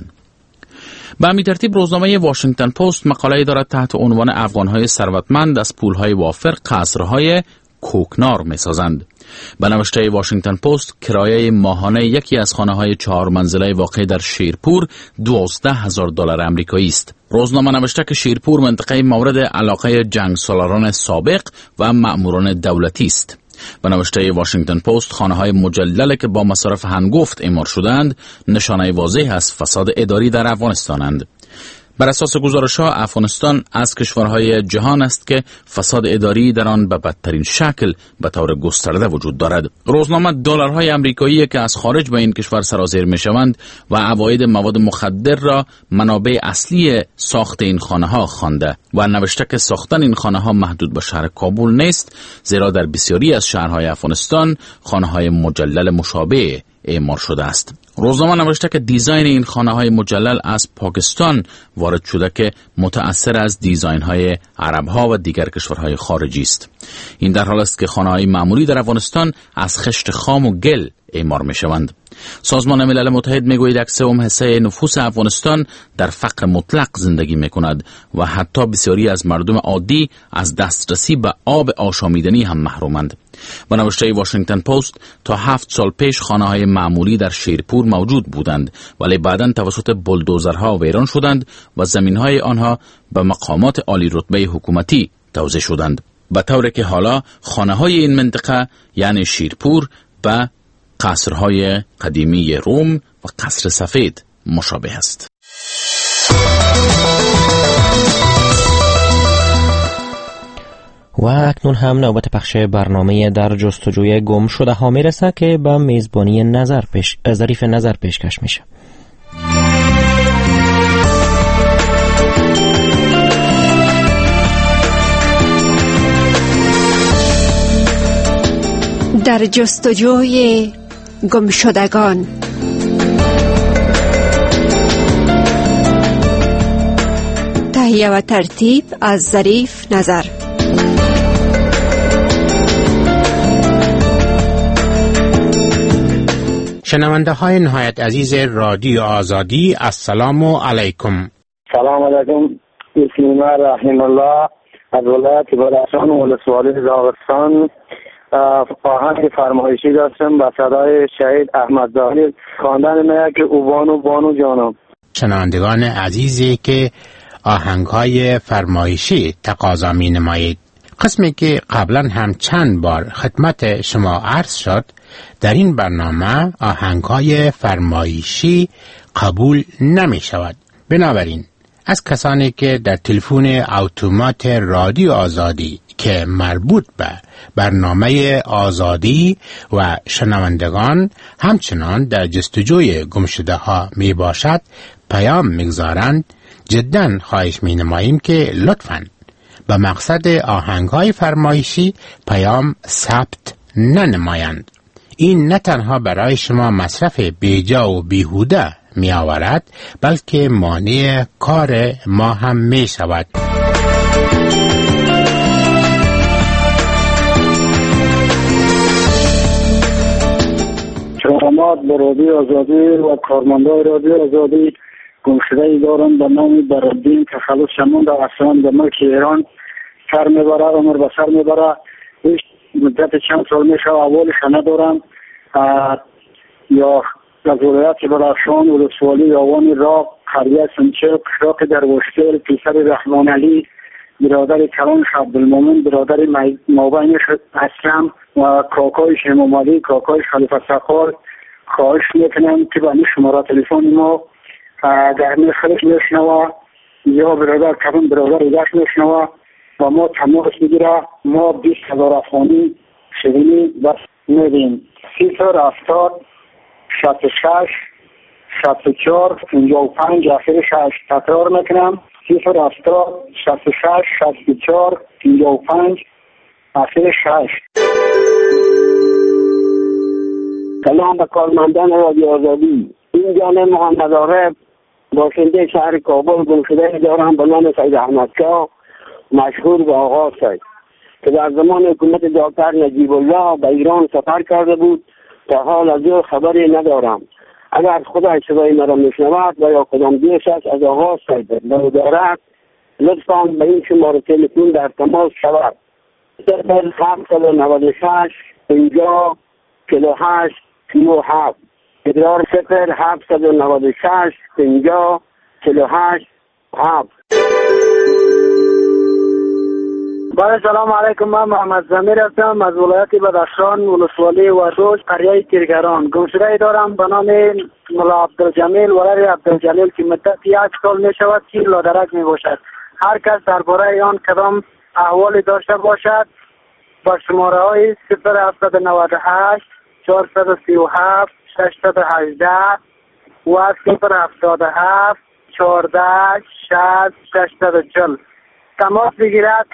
به همین ترتیب روزنامه واشنگتن پست مقاله‌ای دارد تحت عنوان افغان‌های ثروتمند از پول‌های وافر قصرهای کوکنار می‌سازند. به نوشته واشنگتن پست کرایه ماهانه یکی از خانه‌های چهار منزله واقع در شیرپور دوازده هزار دلار آمریکایی است. روزنامه نوشته که شیرپور منطقه مورد علاقه جنگ سالاران سابق و مأموران دولتی است. به نوشته واشنگتن پست خانه‌های مجلل که با مصارف هنگفت اعمار شدند نشانه واضح از فساد اداری در افغانستانند. بر اساس گزارش‌ها افغانستان از کشورهای جهان است که فساد اداری در آن به بدترین شکل به طور گسترده وجود دارد. روزنامه دلارهای آمریکایی که از خارج به این کشور سرازیر می‌شوند و عواید مواد مخدر را منابع اصلی ساخت این خانه‌ها خوانده و نوشته که ساختن این خانه‌ها محدود به شهر کابل نیست، زیرا در بسیاری از شهرهای افغانستان خانه‌های مجلل مشابه اعمار شده است. روزنامه نوشته که دیزاین این خانه‌های مجلل از پاکستان وارد شده که متأثر از دیزاین‌های عرب‌ها و دیگر کشورهای خارجی است. این در حال است که خانه‌های معمولی در افغانستان از خشت خام و گل اعمار می‌شوند. سازمان ملل متحد میگوید یک سوم حصه نفوس افغانستان در فقر مطلق زندگی می‌کند و حتی بسیاری از مردم عادی از دسترسی به آب آشامیدنی هم محرومند. به نوشته واشنگتن پست تا هفت سال پیش خانه‌های معمولی در شیرپور موجود بودند، ولی بعداً توسط بلدوزرها ویران شدند و زمین‌های آنها به مقامات عالی رتبه حکومتی توزیع شدند، به طوری که حالا خانه‌های این منطقه یعنی شیرپور به قصرهای قدیمی روم و قصر سفید مشابه است. و اکنون هم نوبت پخش برنامه در جستجوی گم شده ها میرسه که به میزبانی نظر پیش ظریف نظر پیشکش میشه. در جستجوی گمشدگان. تهیه و ترتیب از ظریف نظر. شنونده های نهایت عزیز رادیو آزادی، السلام علیکم. سلام علیکم. بسم الله رحمه الله. از ولایت بلوچستان و ولسوالی داغستان آهنگ فرمایشی داشتم با صدای شهید احمد ظاهری. خواندن میاد که او بانو بانو جانم. شنوندگان عزیزی که آهنگ های فرمایشی تقاضا می نمایید، قسمی که قبلا هم چند بار خدمت شما عرض شد، در این برنامه آهنگ های فرمایشی قبول نمی شود. بنابراین از کسانی که در تلفن اتومات رادیو آزادی که مربوط به برنامه آزادی و شنوندگان همچنان در جستجوی گمشده ها می باشد پیام میگذارند، جدا خواهش می نماییم که لطفاً به مقصد آهنگ های فرمایشی پیام ثبت ننمایند. این نه تنها برای شما مصرف بیجا و بیهوده می آورد، بلکه مانع کار ما هم می شود. شمات به رادیو آزادی و کارمندای رادیو آزادی گمشده‌ای دارم به نام برالدین تخلص شمون در اصلا در ملک ایران سر میبره، عمر به سر میبره. هیچ مدت چند سال میشه اولش ندارم. یا از ولایت بلوچستان ولسوالی یاوان را قریه سنچه قشراق در وشتر پیسر رحمان علی برادر کلانش عبدالمومن برادر مابینش اسلم و کاکایش امام علی کاکایش خلیفه سقال خواهش میکنم که به شماره تلفن ما در میخلق میشنوه یا برادر کلان برادر ایدش میشنوه و ما تماس میگیره. ما بیست هزار افغانی شیرینی بس میدیم. صفر هفتاد شصت و شش شصت و چهار پنجاه و پنج آخر شش. تکرار میکنم صفر هفتاد شصت و شش شصت و چهار پنجاه و پنج آخر شش. سلام به کارمندان رادیو آزادی. این جان محمد عارف باشنده شهر کابل گمشده دارم به نام سید احمد شاه مشهور به آقا سید که در زمان حکومت دکتر نجیب الله به ایران سفر کرده بود. تا حال از او خبری ندارم. اگر خدا صدای مرا میشنود و یا کدام دیش است از آقا سید دارد لطفاً به این شماره تلفن در تماس شود. صفر هفتصد و نود و شش پنجاه چهل و هشت سی و هفت. ادرار صفر هفتصد و نود و شش پنجاه چهل و هشت هفت. با سلام علیکم. من محمد زمیر هستم از ولایت بدخشان ولسوالی وردوش قریه تیرگران. گمشده دارم به نام ملا عبدالجمیل ولد عبدالجلیل که مدت یک سال می شود که لادرک می باشد. هر کس درباره آن کدام احوالی داشته باشد با شماره های صفر هفتصد و نود و هشت چهارصد و سی و هفت ششصد و هجده و صفر هفتاد و هفت چهارده شصت ششصد و چهل تماس بگیرد.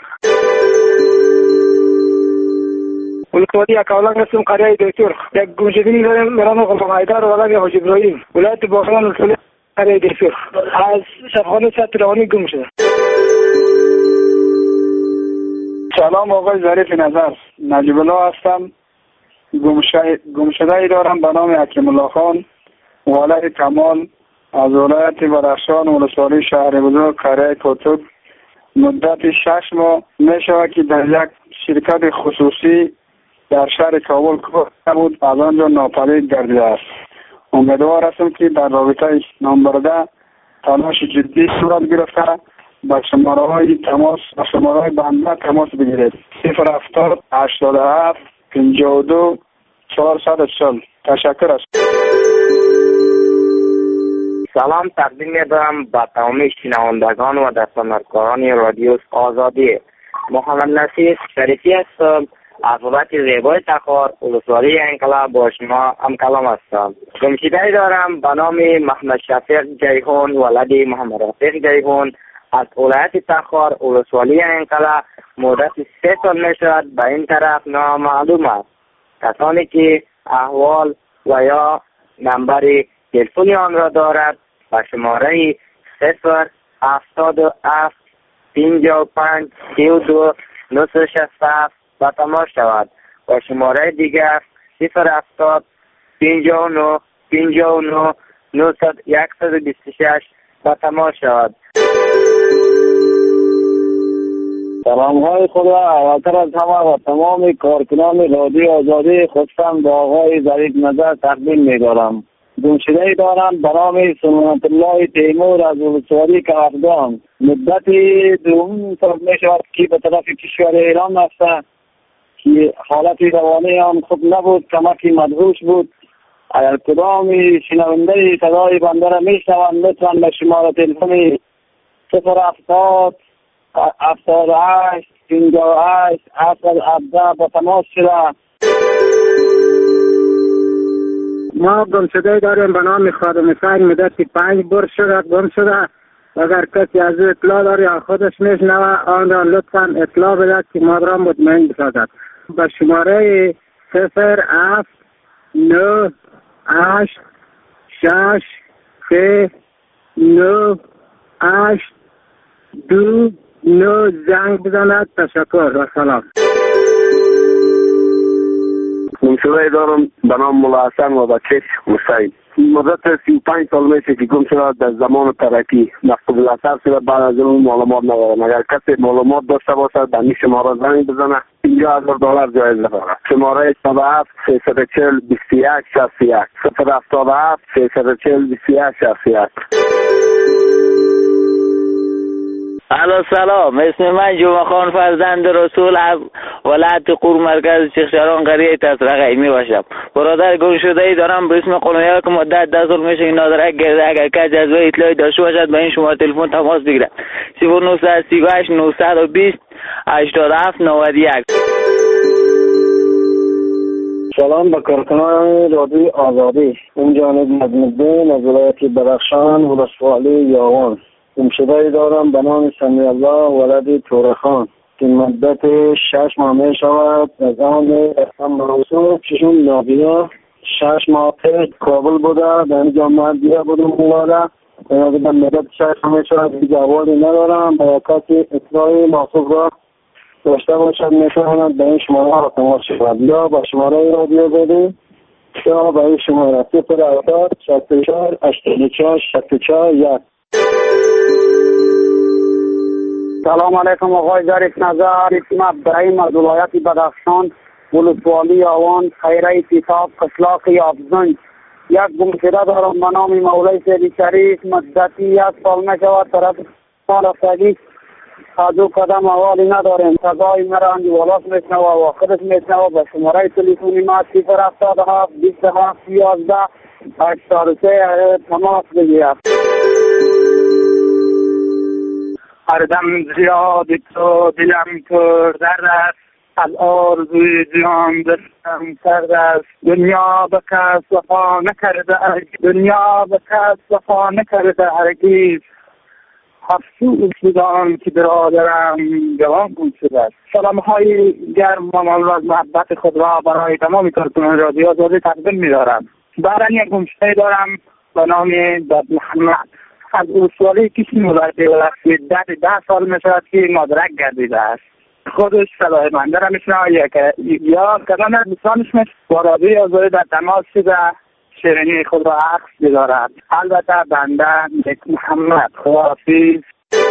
ولسوالی اکاولنگ هستم قریه دیسرخ. یک گمشدگی داریم به نام غلام حیدر ولد حاج ابراهیم ولایت باغران ولسوالی قریه دیسرخ. از شبخانه سطرانی گم شده. سلام آقای ظریف نظر. نجیب الله هستم. گمشده دارم به نام حکیم الله خان ولد کمال از ولایت بدخشان ولسوالی شهر بزرگ قریه کوتوک. مدت شش ماه می شود که در یک شرکت خصوصی در شهر کابل کار بود، از آنجا ناپدید گردیده است. امیدوار هستم که در رابطه نام برده تلاش جدی صورت گرفته با شماره های تماس با شماره های بنده تماس بگیرید. صفر هفتاد هشتاد و هفت پنجاه و دو چهارصد و چهل. تشکر است. سلام تقدیم می‌دارم به تمام شنوندگان و دستاندرکاران رادیو آزادی. محمد نصیر شریفی هستم از ولایت زیبای تخار ولسوالی انقلاب با شما هم کلام هستم. گمشده دارم به نام محمد شفیق جیهون ولد محمد رفیق جیهون از ولایت تخار ولسوالی انقلاب. مدت سه سال میشود به این طرف نامعلوم است. کسانی که احوال و یا نمبر تلفنی آن را دارد با شماره صفر هفتاد و هفت پنجاه و پنج سی و دو نهصد و شصت و هفت با تماس شود. با شماره دیگر صفر هفتاد پنجاه و نه پنجاه و نه نهصد و بیست و شش با تماس شود. سلام های خدا اولتر از همه و تمام کارکنان رادیو آزادی خودم با آقای ظریف نظر تقدیم می دارم. گمشده دارم به نام سلامت الله تیمور از ولسوالی کهردان. مدت دوم سال می شود که به طرف کشور ایران رفته که حالت روانی آن خوب نبود، کمکی مدهوش بود. اگر کدام شنونده صدای بنده را می شنوند لطفاً به شماره تلفن صفر هفتاد هفتاد و هشت پنجاه و هشت هفتاد و هفت با تماس شده. ما گمشده داریم به نام خادم سنگ مدت پنج بار شده گم شده. اگر کسی از او اطلاع داره یا خودش میشنوه آن را لطفاً اطلاع بده که ما را مطمئن بسازد. به شماره صفر هفت نه هشت شش سه نه هشت دو نه زنگ بزند. تشکر و سلام. گمشده دارم به نام مولا حسن و بچه حسین. مدت سی و پنج سال میشه که گم شده در زمان ترکی مکتوب الاثر شده. بعد از اون معلومات ندارم. اگر کسی معلومات داشته باشد در این شماره زنگ بزنه پنجاه هزار دلار جایزه دارد. شماره صد و هفت سیصد و چهل بیست و یک شصت و یک صفر هفتاد و هفت سیصد و چهل بیست و یک شصت و یک. الو سلام، اسم من جمعه خان فرزند رسول از ولایت قور مرکز شیخشران قریه تسرقه می باشم. برادر گم شده ای دارم به اسم قلونیا که مدت ده سال میشه این نادرک گرده. اگر کسی از وی اطلاعی داشته باشد به این شماره تلفن تماس بگیرد. صفر نهصد سی و هشت نهصد و بیست هشتاد و هفت نود و یک. سلام به کارکنان رادیوی آزادی. این جانب نجم‌الدین از ولایت بدخشان ولسوالی یاوان. گمشده دارم به نام سمی الله ولد تورخان که مدت شش ماه می شود از آن رفتم موضوع چشم نابینا شش ماه پیش کابل بوده در این جامعه دیگه بودم مولاده به مدت شش ماه می شود دیگه احوالی ندارم با کسی اطلاعی موصوف را داشته باشد می تواند به این شماره ها تماس شود یا با شماره رادیو بدیم یا به این شماره صفر هفتاد شصت و چهار هشتاد و چهار شصت و چهار یک. سلام علیکم آقای ظریف نظر. اسم ابراهیم از ولایت بدخشان ولسوالی یاوان خیره کتاب قشلاق یابزنج. یک گمشده دارم به نام مولای سیدی شریف مدتی یک سال میشود طرف ما رفتگی از او قدم حوالی نداریم. صدای مرا اندیوالات میشنوه و خودش میشنوه. به شماره تلفنی ما صفر هفتاد و هفت بیست و هفت یازده هشتاد و سه تماس بگیرد. هر دم زیاد تو دلم پر درد است از آرزوی جهان دلم سرد است. دنیا به کس وفا نکرده دنیا به کس وفا نکرده هرگز. افسوس شدم که برادرم جوان بود شده است. سلام های گرم و مملو از محبت خود را برای تمام کارکنان رادیو آزادی تقدیم می‌دارم. بعدا یک گمشده دارم به نام داد محمد از ولسوالی کشمیر ولایت ولایت ده ده سال میشود که مدرک گردیده است. خودش صلاحمنده را میشنوه یا کدام از دوستانش با رادیوی آزادی در تماس شده شیرینی خود را عکس بدارد. البته بنده نیک محمد. خداحافظ.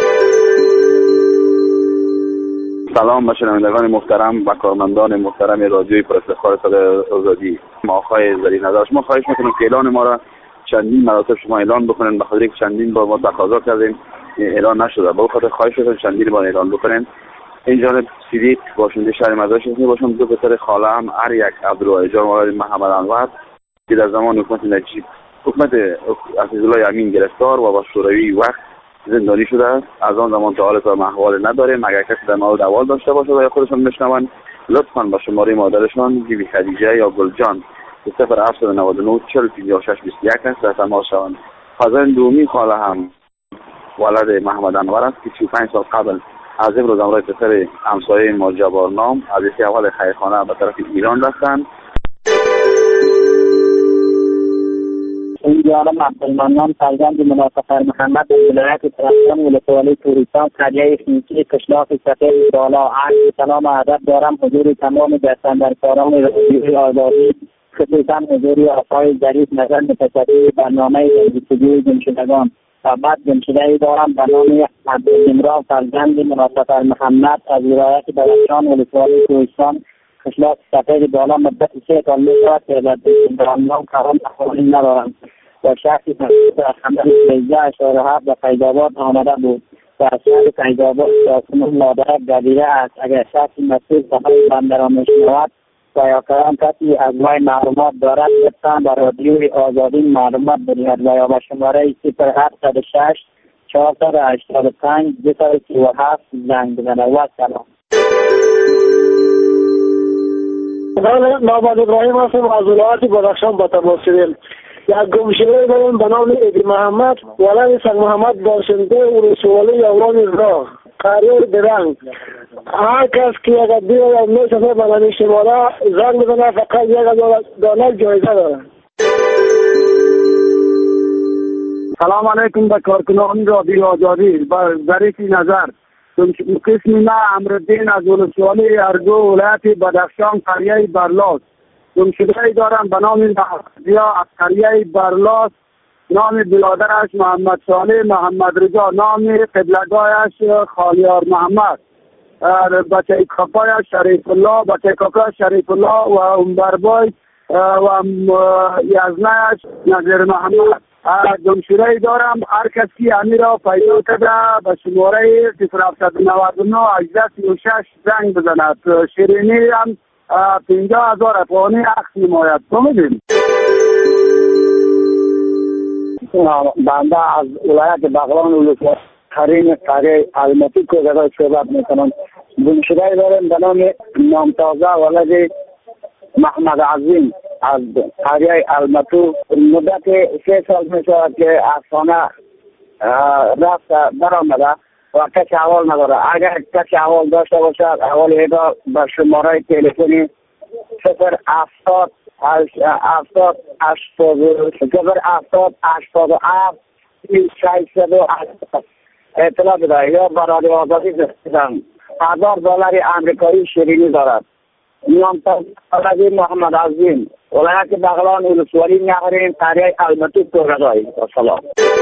سلام به شنوندگان محترم و کارمندان محترم رادیوی پر افتخار صدای آزادی. ما آقای ظریف نظر شما خواهش میکنم که اعلان ما را چندین مراتب شما اعلان بکنن، به خاطر که چندین بار ما تقاضا کردیم اعلان نشده. با خاطر خواهش میکنم چندین بار اعلان بکنن. این جانب صدیق باشنده شهر مزارش می باشم. دو پسر خاله هم هر یک عبدالله جان و محمد انور که در زمان حکومت نجیب حکومت عزیزالله امین گرفتار و با شوروی وقت زندانی شده است. از آن زمان تا حال تا احوال نداریم. اگر کسی در مورد احوال داشته باشه و یا خودشون میشنون لطفا با شماره مادرشان بیبی خدیجه یا گلجان صفر هفت نود و نه چهل پنجاه و شش بیست و یک است در تماس شوند. خازن دومی خاله هم ولد محمد انور است که سی و پنج سال قبل از امروز امرای پسر همسایه ما جبارنام از یک اول خیرخانه به طرف ایران رفتند. این جانب عبدالمنان فرزند منافقر محمد ولایت ترکان ولسوالی توریستان قریه خیمچی قشلاق سفید بالا. عرض سلام ادب دارم حضور تمام دستاندرکاران رادیوی آزادی، خصوصا حضور آقای ظریف نظر متصدی برنامه گفتگوی گمشدگان. و بعد گمشده‌ای دارم به نام عبدالعمران فرزند منافقر محمد از ولایت بدخشان ولسوالی توریستان قشلاق سفید بالا. مدت سه سال می‌شود که در برنامه کارم احوالی ندارم و شخصی در خمدن سیزده اشاره هفت به فیض‌آباد آمده بود و از شهر فیض‌آباد ساکنون مادرک گردیده است. اگر شخصی مسئول صحای بنده را میشنود و یا کلام کسی از وی معلومات دارد لطفاً به رادیوی آزادی معلومات بدهد و یا به شماره صفر هفت شش چهارصد و هشتاد و پنج دویست و سی و هفت زنگ بزنید. و سلام. محمد ابراهیم هستم از ولایت بدخشان با تماس شدیم. یک گمشده داریم به نام ادی محمد ولد سنگ محمد باشنده ولسوالی یاوان راه قریه درنگ. هر کس که یک دیو یا میشنه به من شماره زنگ بزنه فقط یک دانه جایزه داره. سلام علیکم به کارکنان رادیو آزادی. با ظریف نظر قسم ما امرالدین از ولسوالی ارگو ولایت بدخشان قریه برلاس. گمشده‌ای دارم به نام محمدیا از قریه برلاس. نام بلادرش محمد صالح محمد رضا. نام قبلگاهش خالیار محمد. بچه کاکایش شریف الله. بچه کاکایش شریف الله و انبربای و یزنهش نظر محمد. گمشده‌ای دارم هر کسی امیر را پیدا کرده به شماره صفر هفت نود و نه هجده سی و شش زنگ بزند. شیرینی هم پنجاه هزار افغانی عکس نماید. فهمیدین؟ بنده از ولایت بغلان ولسوالی قرین قریه المتی که صحبت میکنم. گمشده‌ای دارم به نام نامتازه ولد محمد عظیم از قریه المتو مدت سه سال می شود که از خانه رفت برآمده و کسی احوال نداره. اگر کسی احوال داشته باشد احوال ایدا به شماره تلفنی صفر هفتاد هفتاد هشتاد صفر هفتاد هشتاد و هفت ششصد و هشتاد اطلاع بده یا برای آزادی دستیدن. هزار دلار امریکایی شیرینی دارد. میان تازه محمد عظیم ولایت بغلان ولسوالی نهرین قریه المتو پرگدایی. سلام.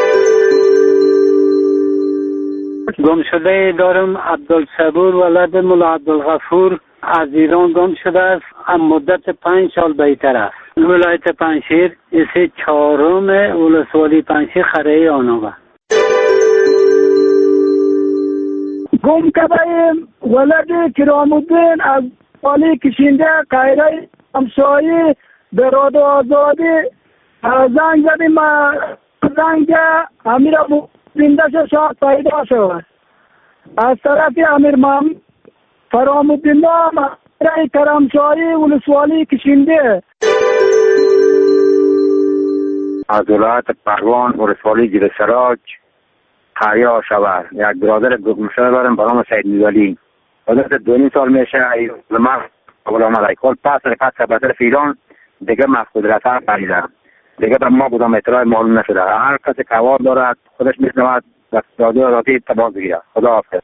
گم شده دارم عبدالصبور ولد مولا عبدالغفور از ایران گم شده است. مدت پنج سال بیتر است. ولایت پنجشیر ایسی چهارم ولسوالی پنجشیر خریه آنوبه. گم کردیم ولد کرامالدین از والی کشینده قایره همسایی براد آزادی زنگ زدیم زنگ امیر زنده شد پیدا شد از طرف امیر محمد فرامالدین نام قایره کرامسایی ولسوالی کشینده از ولایت پروان ولسوالی جیرسراج قریه آشور یک برادر گم شده دارم به نام سید میرعلی. حدود دو نیم سال میشه لمر قبل آمده کل پس رفت به طرف ایران دیگه مفقود رسر پریده دیگه به ما بودم اطلاع معلوم نشده. هر کسی که حوال دارد خودش میشنود و رادیو آزادی تماس بگیره. خدا حافظ.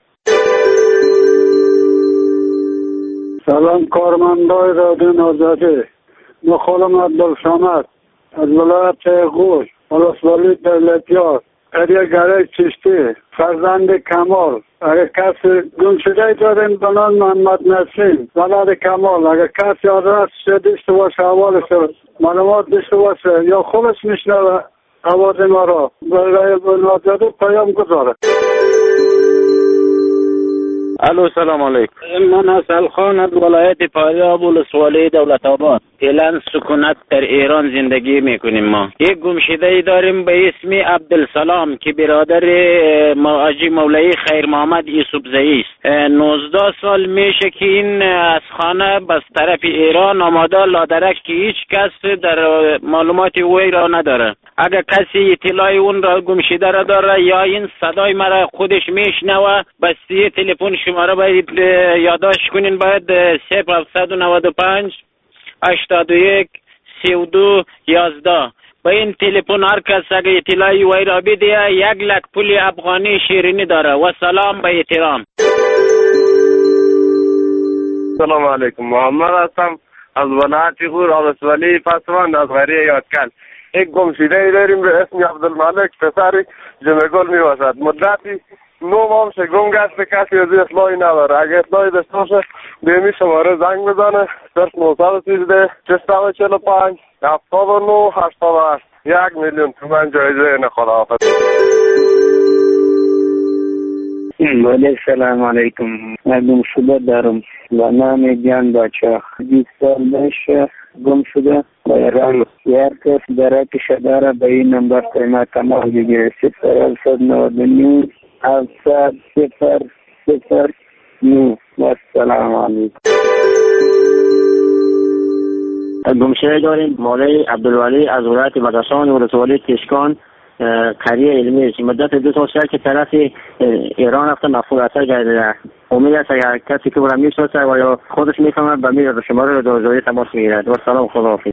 سلام کارمندای رادیو آزادی. مخالم عبدالصمد از ولایت غور ولسوالی دولتیار قریه گره چشتی فرزند کمال. اگر کسی گم شده داریم به نام محمد نسیم ولد کمال. اگر کسی آدرس داشته باشه حوالش معلومات داشته باشه یا خودش میشنوه آواز ما را برای بنادر پیام گذاره. الو سلام علیکم. من حسن خان از ولایت فاریاب ولسوالی دولت آباد. فعلا سکونت در ایران زندگی میکنیم. ما یک گمشده داریم به اسم عبدالسلام که برادر حاجی مولوی خیر محمد یوسف زئی است. نوزده سال میشه که این از خانه بس طرف ایران آماده لادرک که هیچ کس در معلومات وی را نداره. اگر کسی اطلاع اون را گمشده را داره یا این صدای مرا خودش میشنوه بس یه تلفن شماره باید یادداشت کنین. باید صفر هفتصد و نود و پنج هشتاد و یک سی و دو یازده با این تلفن هر کس اگر اطلاعی وی را بده یک لک پول افغانی شیرینی داره. و سلام به احترام. سلام علیکم. محمد هستم از ولایت غور ولسوالی پسوند از قریه یادکل. یک گمشده داریم به اسم عبدالملک پسر جمعگل می باشد. مدتی نو مام شه گم گشته کسی از اطلاعی نداره. اگه اطلاعی داشته باشه به این شماره زنگ بزنه صفر نهصد و سیزده ششصد و چهل و پنج هفتاد و نه هشتاد و هشت. یک میلیون تومان جایزه این. خدا حافظ. ولی سلام علیکم. من گم شده دارم و نام جان باچا بیست سال میشه گم شده و ایران. یک کس درکش داره به این نمبر قیمت تمام بگیره صفر هفتصد و نود و نه هفتصد صفر صفر نه. و سلام علیکم. گمشده داریم مولوی عبدالولی از ولایت بدخشان ولسوالی کشکان قریه علمی است. مدت دو سال شد که طرف ایران رفته مفقود رسر گردیده. امید است اگر کسی که برای میشناسه و یا خودش میفهمد به میره شماره رو آزادی تماس میگیرد. و سلام. خدا حافظ.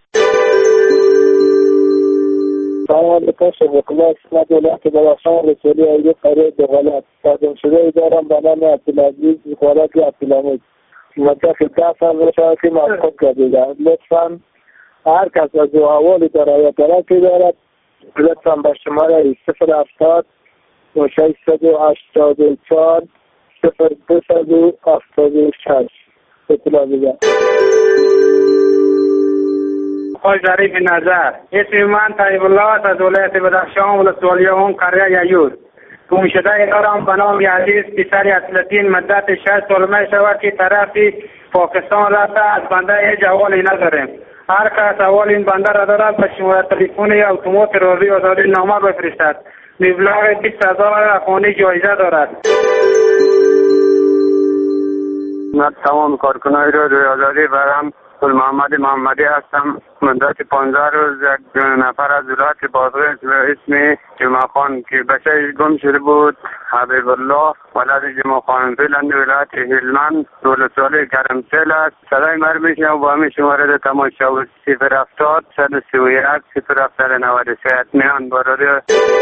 سلام علیکم. شبکه اسمت ولایت بدخشان ولسوالی ایوب قریه دولت. گمشده دارم به نام عبدالعزیز ولایت عبدالحمید. مدت ده سال شد که مفقود گردیده. لطفا هر کس از احوالی داره یا درکی دارد لطفا به شماره صفر هفتاد و ششصد و هشتاد و چهار صفر دوصد و هفتاد و شش اطلاع بده. خوش ظریف نظر. اسم من طیب الله از ولایت بدخشان ولسوالی اون قریه یعود. گمشده دارم به نام عزیز پسر اصلتین. مدت شش سال می شود که طرف پاکستان رفته. از بنده هیچ احوالی نداریم. هر کس احوال این بنده را دارد به شماره تلفن اتومات رادیو آزادی نامه بفرستد. مبلغ بیست هزار افغانی جایزه دارد. من تمام کارکنان رادیو آزادی برام گل محمد محمدی هستم. مدت پانزده روز یک نفر از ولایت بادغیس به اسم جمعه خان که بچه گم شده بود، حبیب الله ولد جمعه خان فیلند ولایت هلمند، ولسوالی کرمسل است. صدای من میشنم با همین شماره تماشا صفر هفتاد صد و سی و یک صفر هفتاد نود و سه میان برادر.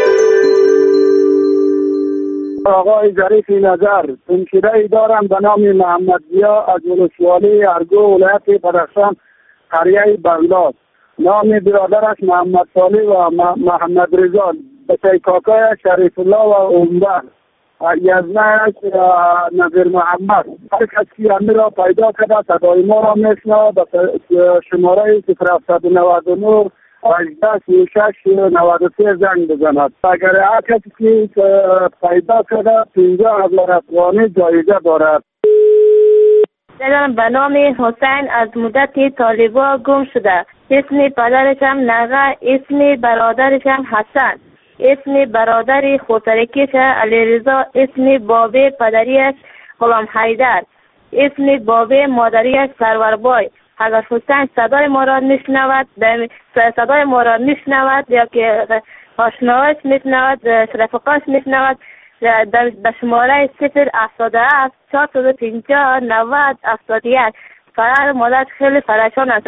آقای ظریف نظر گمشده ای دارم به نام محمد ضیا از ولسوالی ارگو ولایت بدخشان قریه بغداد. نام برادرش محمد صالح و محمد رضا، بچه کاکای شریف الله و عمر یزنک نظیر محمد. هر کسی همه را پیدا کرده صدای ما را میشنوه به شماره صفر هفتصد و نود و نه هجده سی و شش نود و سه زنگ بزند. اگر هر کسی که پیدا کرده پنجاه هزار افغانی جایزه دارد. دارم به نام حسین از مدت طالبا گم شده. اسم پدرشم نغه، اسم برادرشم حسن، اسم برادر خوترکیش علیرضا، اسم بابه پدریش غلام حیدر، اسم بابه مادریش سروربای. اگر حسین صدای ما را میشنود، صدای ما را میشنود یا که آشناهاش میشنود، رفقاش میشنود، به شماره صفر هفتاد و هفت چهارصد و پنجاه نود هفتاد و یک. فرار مادر خیلی پریشان است.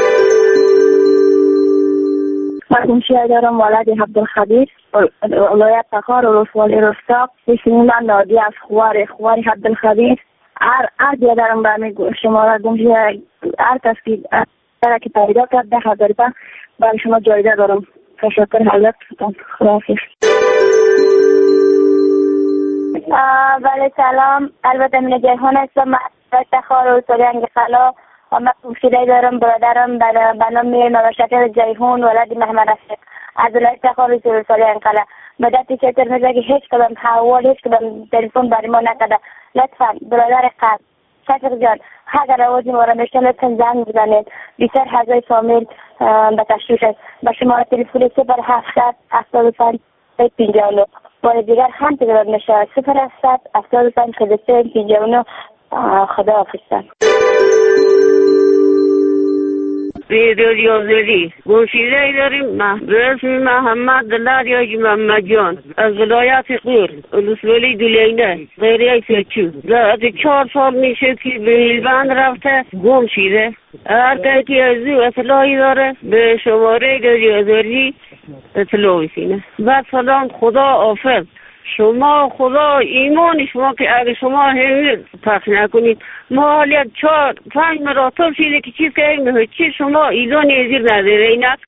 من گمشده دارم ولد عبدالخبیر ولایت تخار و ولسوالی رستاق. اسم من نادی از خوار خوار عبدالخبیر. هر هر جا دارم به همین شماره گمشده هر کس که هر که پیدا کرد ده هزار روپیه برای شما جایزه دارم. تشکر حضرت. خداحافظ. بله سلام، البته من جیهان هستم. من تخار و ولسوالی انگخلا و من گمشده دارم. برادرم به نام نوشتر جیهون ولد محمد رفیق از ولایت تخار و ولسوالی انگخلا. مدتی چطور میگه که هیچ کدام حوال هیچ کدام تلفن برای ما نکرده. لطفا برادر قد شفیق جان اگر آوازی ما را میشنه لطفا زنگ بزنید. بیشتر حضای فامیل به تشویش است. به شماره تلفن صفر هفتصد هفتاد و پنج پنجاه و نه بار دیگر هم تکرار میشه صفر هفتصد هفتاد و پنج چهل و سه پنجاه و نه. خداحافظ. رادیو آزادی گمشده ای داریم. به اسم محمد دلار یا محمد جان از ولایت قور ولسوالی دولینه قریه سچو. از چهار سال میشه که به هلمند رفته گم شده. هر کسی از او اطلاعی داره به شماره رادیو آزادی اطلاع بسینه. بعد سلام، خدا حافظ. شما خدا ایمان شما که اگه شما همین پخش نکنید ما حالی چهار پنج مراتب شده که چیز که این چی شما ایزان ازیر نداره اینک.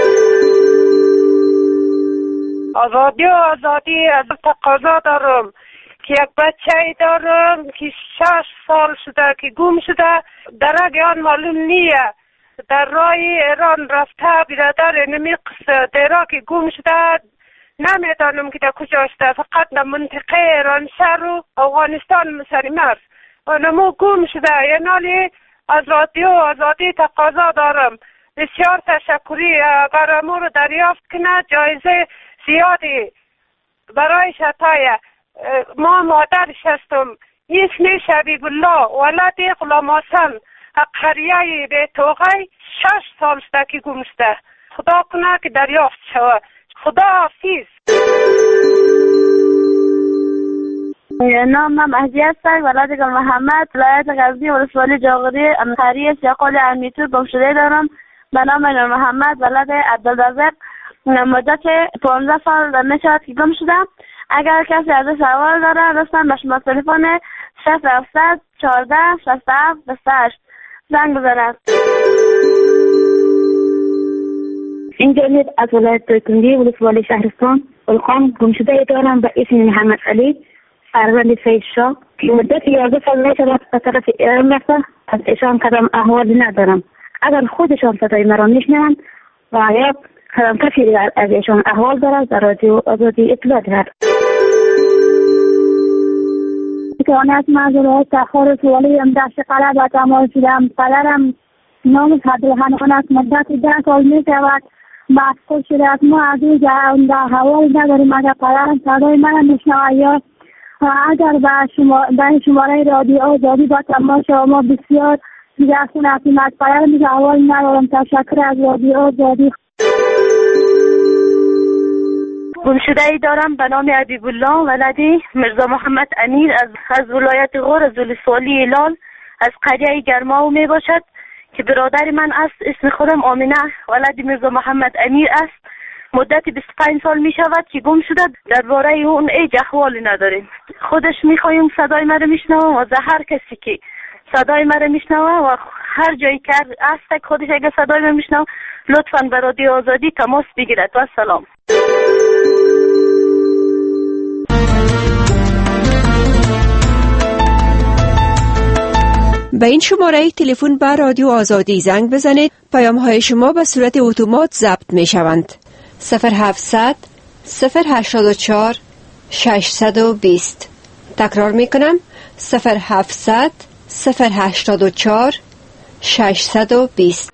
آزادی و آزادی از تقاضا دارم که یک بچه دارم که شش سال شده که گم شده، درک آن معلوم نیه. در راه ایران رفته برادر نمی قصه درا که گم شده نمیدانم که در کجا شده. فقط در منطقه ایران شهر و افغانستان مسری مرز و نمو گم شده. یعنی از رادیو آزادی تقاضا دارم. بسیار تشکری. اگر امو رو دریافت کنه جایزه زیادی برای شتایه. ما مادرش هستم. اسم حبیب الله ولد غلام حسن قریه بیتوغی شش سال شده که گم شده. خدا کنه که دریافت شود. خدا حافظ. نامم مهدی هستم ولد گل محمد ولایت غزنی ولسوالی جاغوری قریه سیاقال امیتور گمشده دارم. به نام نور محمد ولد عبدالرزاق. مدت پانزده سال میشود که گم شدم. اگر کسی از سوال داره لطفا به شما تلفن صفر هفتصد چهارده شصت و هفت بیست و هشت زنگ بزنید. اینجا نید از ولایت دایکنی ولسوالی شهرستان القام گمشده دارم به اسم محمد علی فرزند سید شاه که مدت یازده سال میشود به طرف ایران رفته. از ایشان کدام احوالی ندارم. اگر خودشان صدای مرا میشنوند و یا کدام کسی از ایشان احوال دارد در رادیو آزادی اطلاع دهد. که از معذورات تخار سوالی هم دست قلب و تمام شدم. پدرم نام عبدالحنان است. مدت ده سال میشود مفقود شده است. ما از این در حوال نداریم. اگر پدرم صدای من میشنود یا اگر به شما به شماره رادیو آزادی با تماس شما بسیار میگه اصلا حکومت باید میگه اول ندارم. تشکر از رادیو آزادی. گمشده ای دارم به نام حبیب الله ولدی مرزا محمد امیر از از ولایت غور از ولسوالی ایلال از قریه گرماو می باشد که برادر من است. اسم خودم آمینه ولدی مرزا محمد امیر است. مدت بیست و پنج سال می شود که گم شده. درباره اون ایج احوالی نداریم. خودش می خواهیم صدای مرا میشنوه و هر کسی که صدای مرا میشنوه و هر جایی که است خودش اگه صدای مرا میشنوه لطفاً به رادیو آزادی تماس بگیرد. و سلام. به این شماره تلفن به رادیو آزادی زنگ بزنید. پیام های شما به صورت اتومات ضبط می شوند. صفر هفتصد صفر هشتاد و چهار ششصد و بیست. تکرار می کنم. صفر هفتصد صفر هشتاد و چهار ششصد و بیست.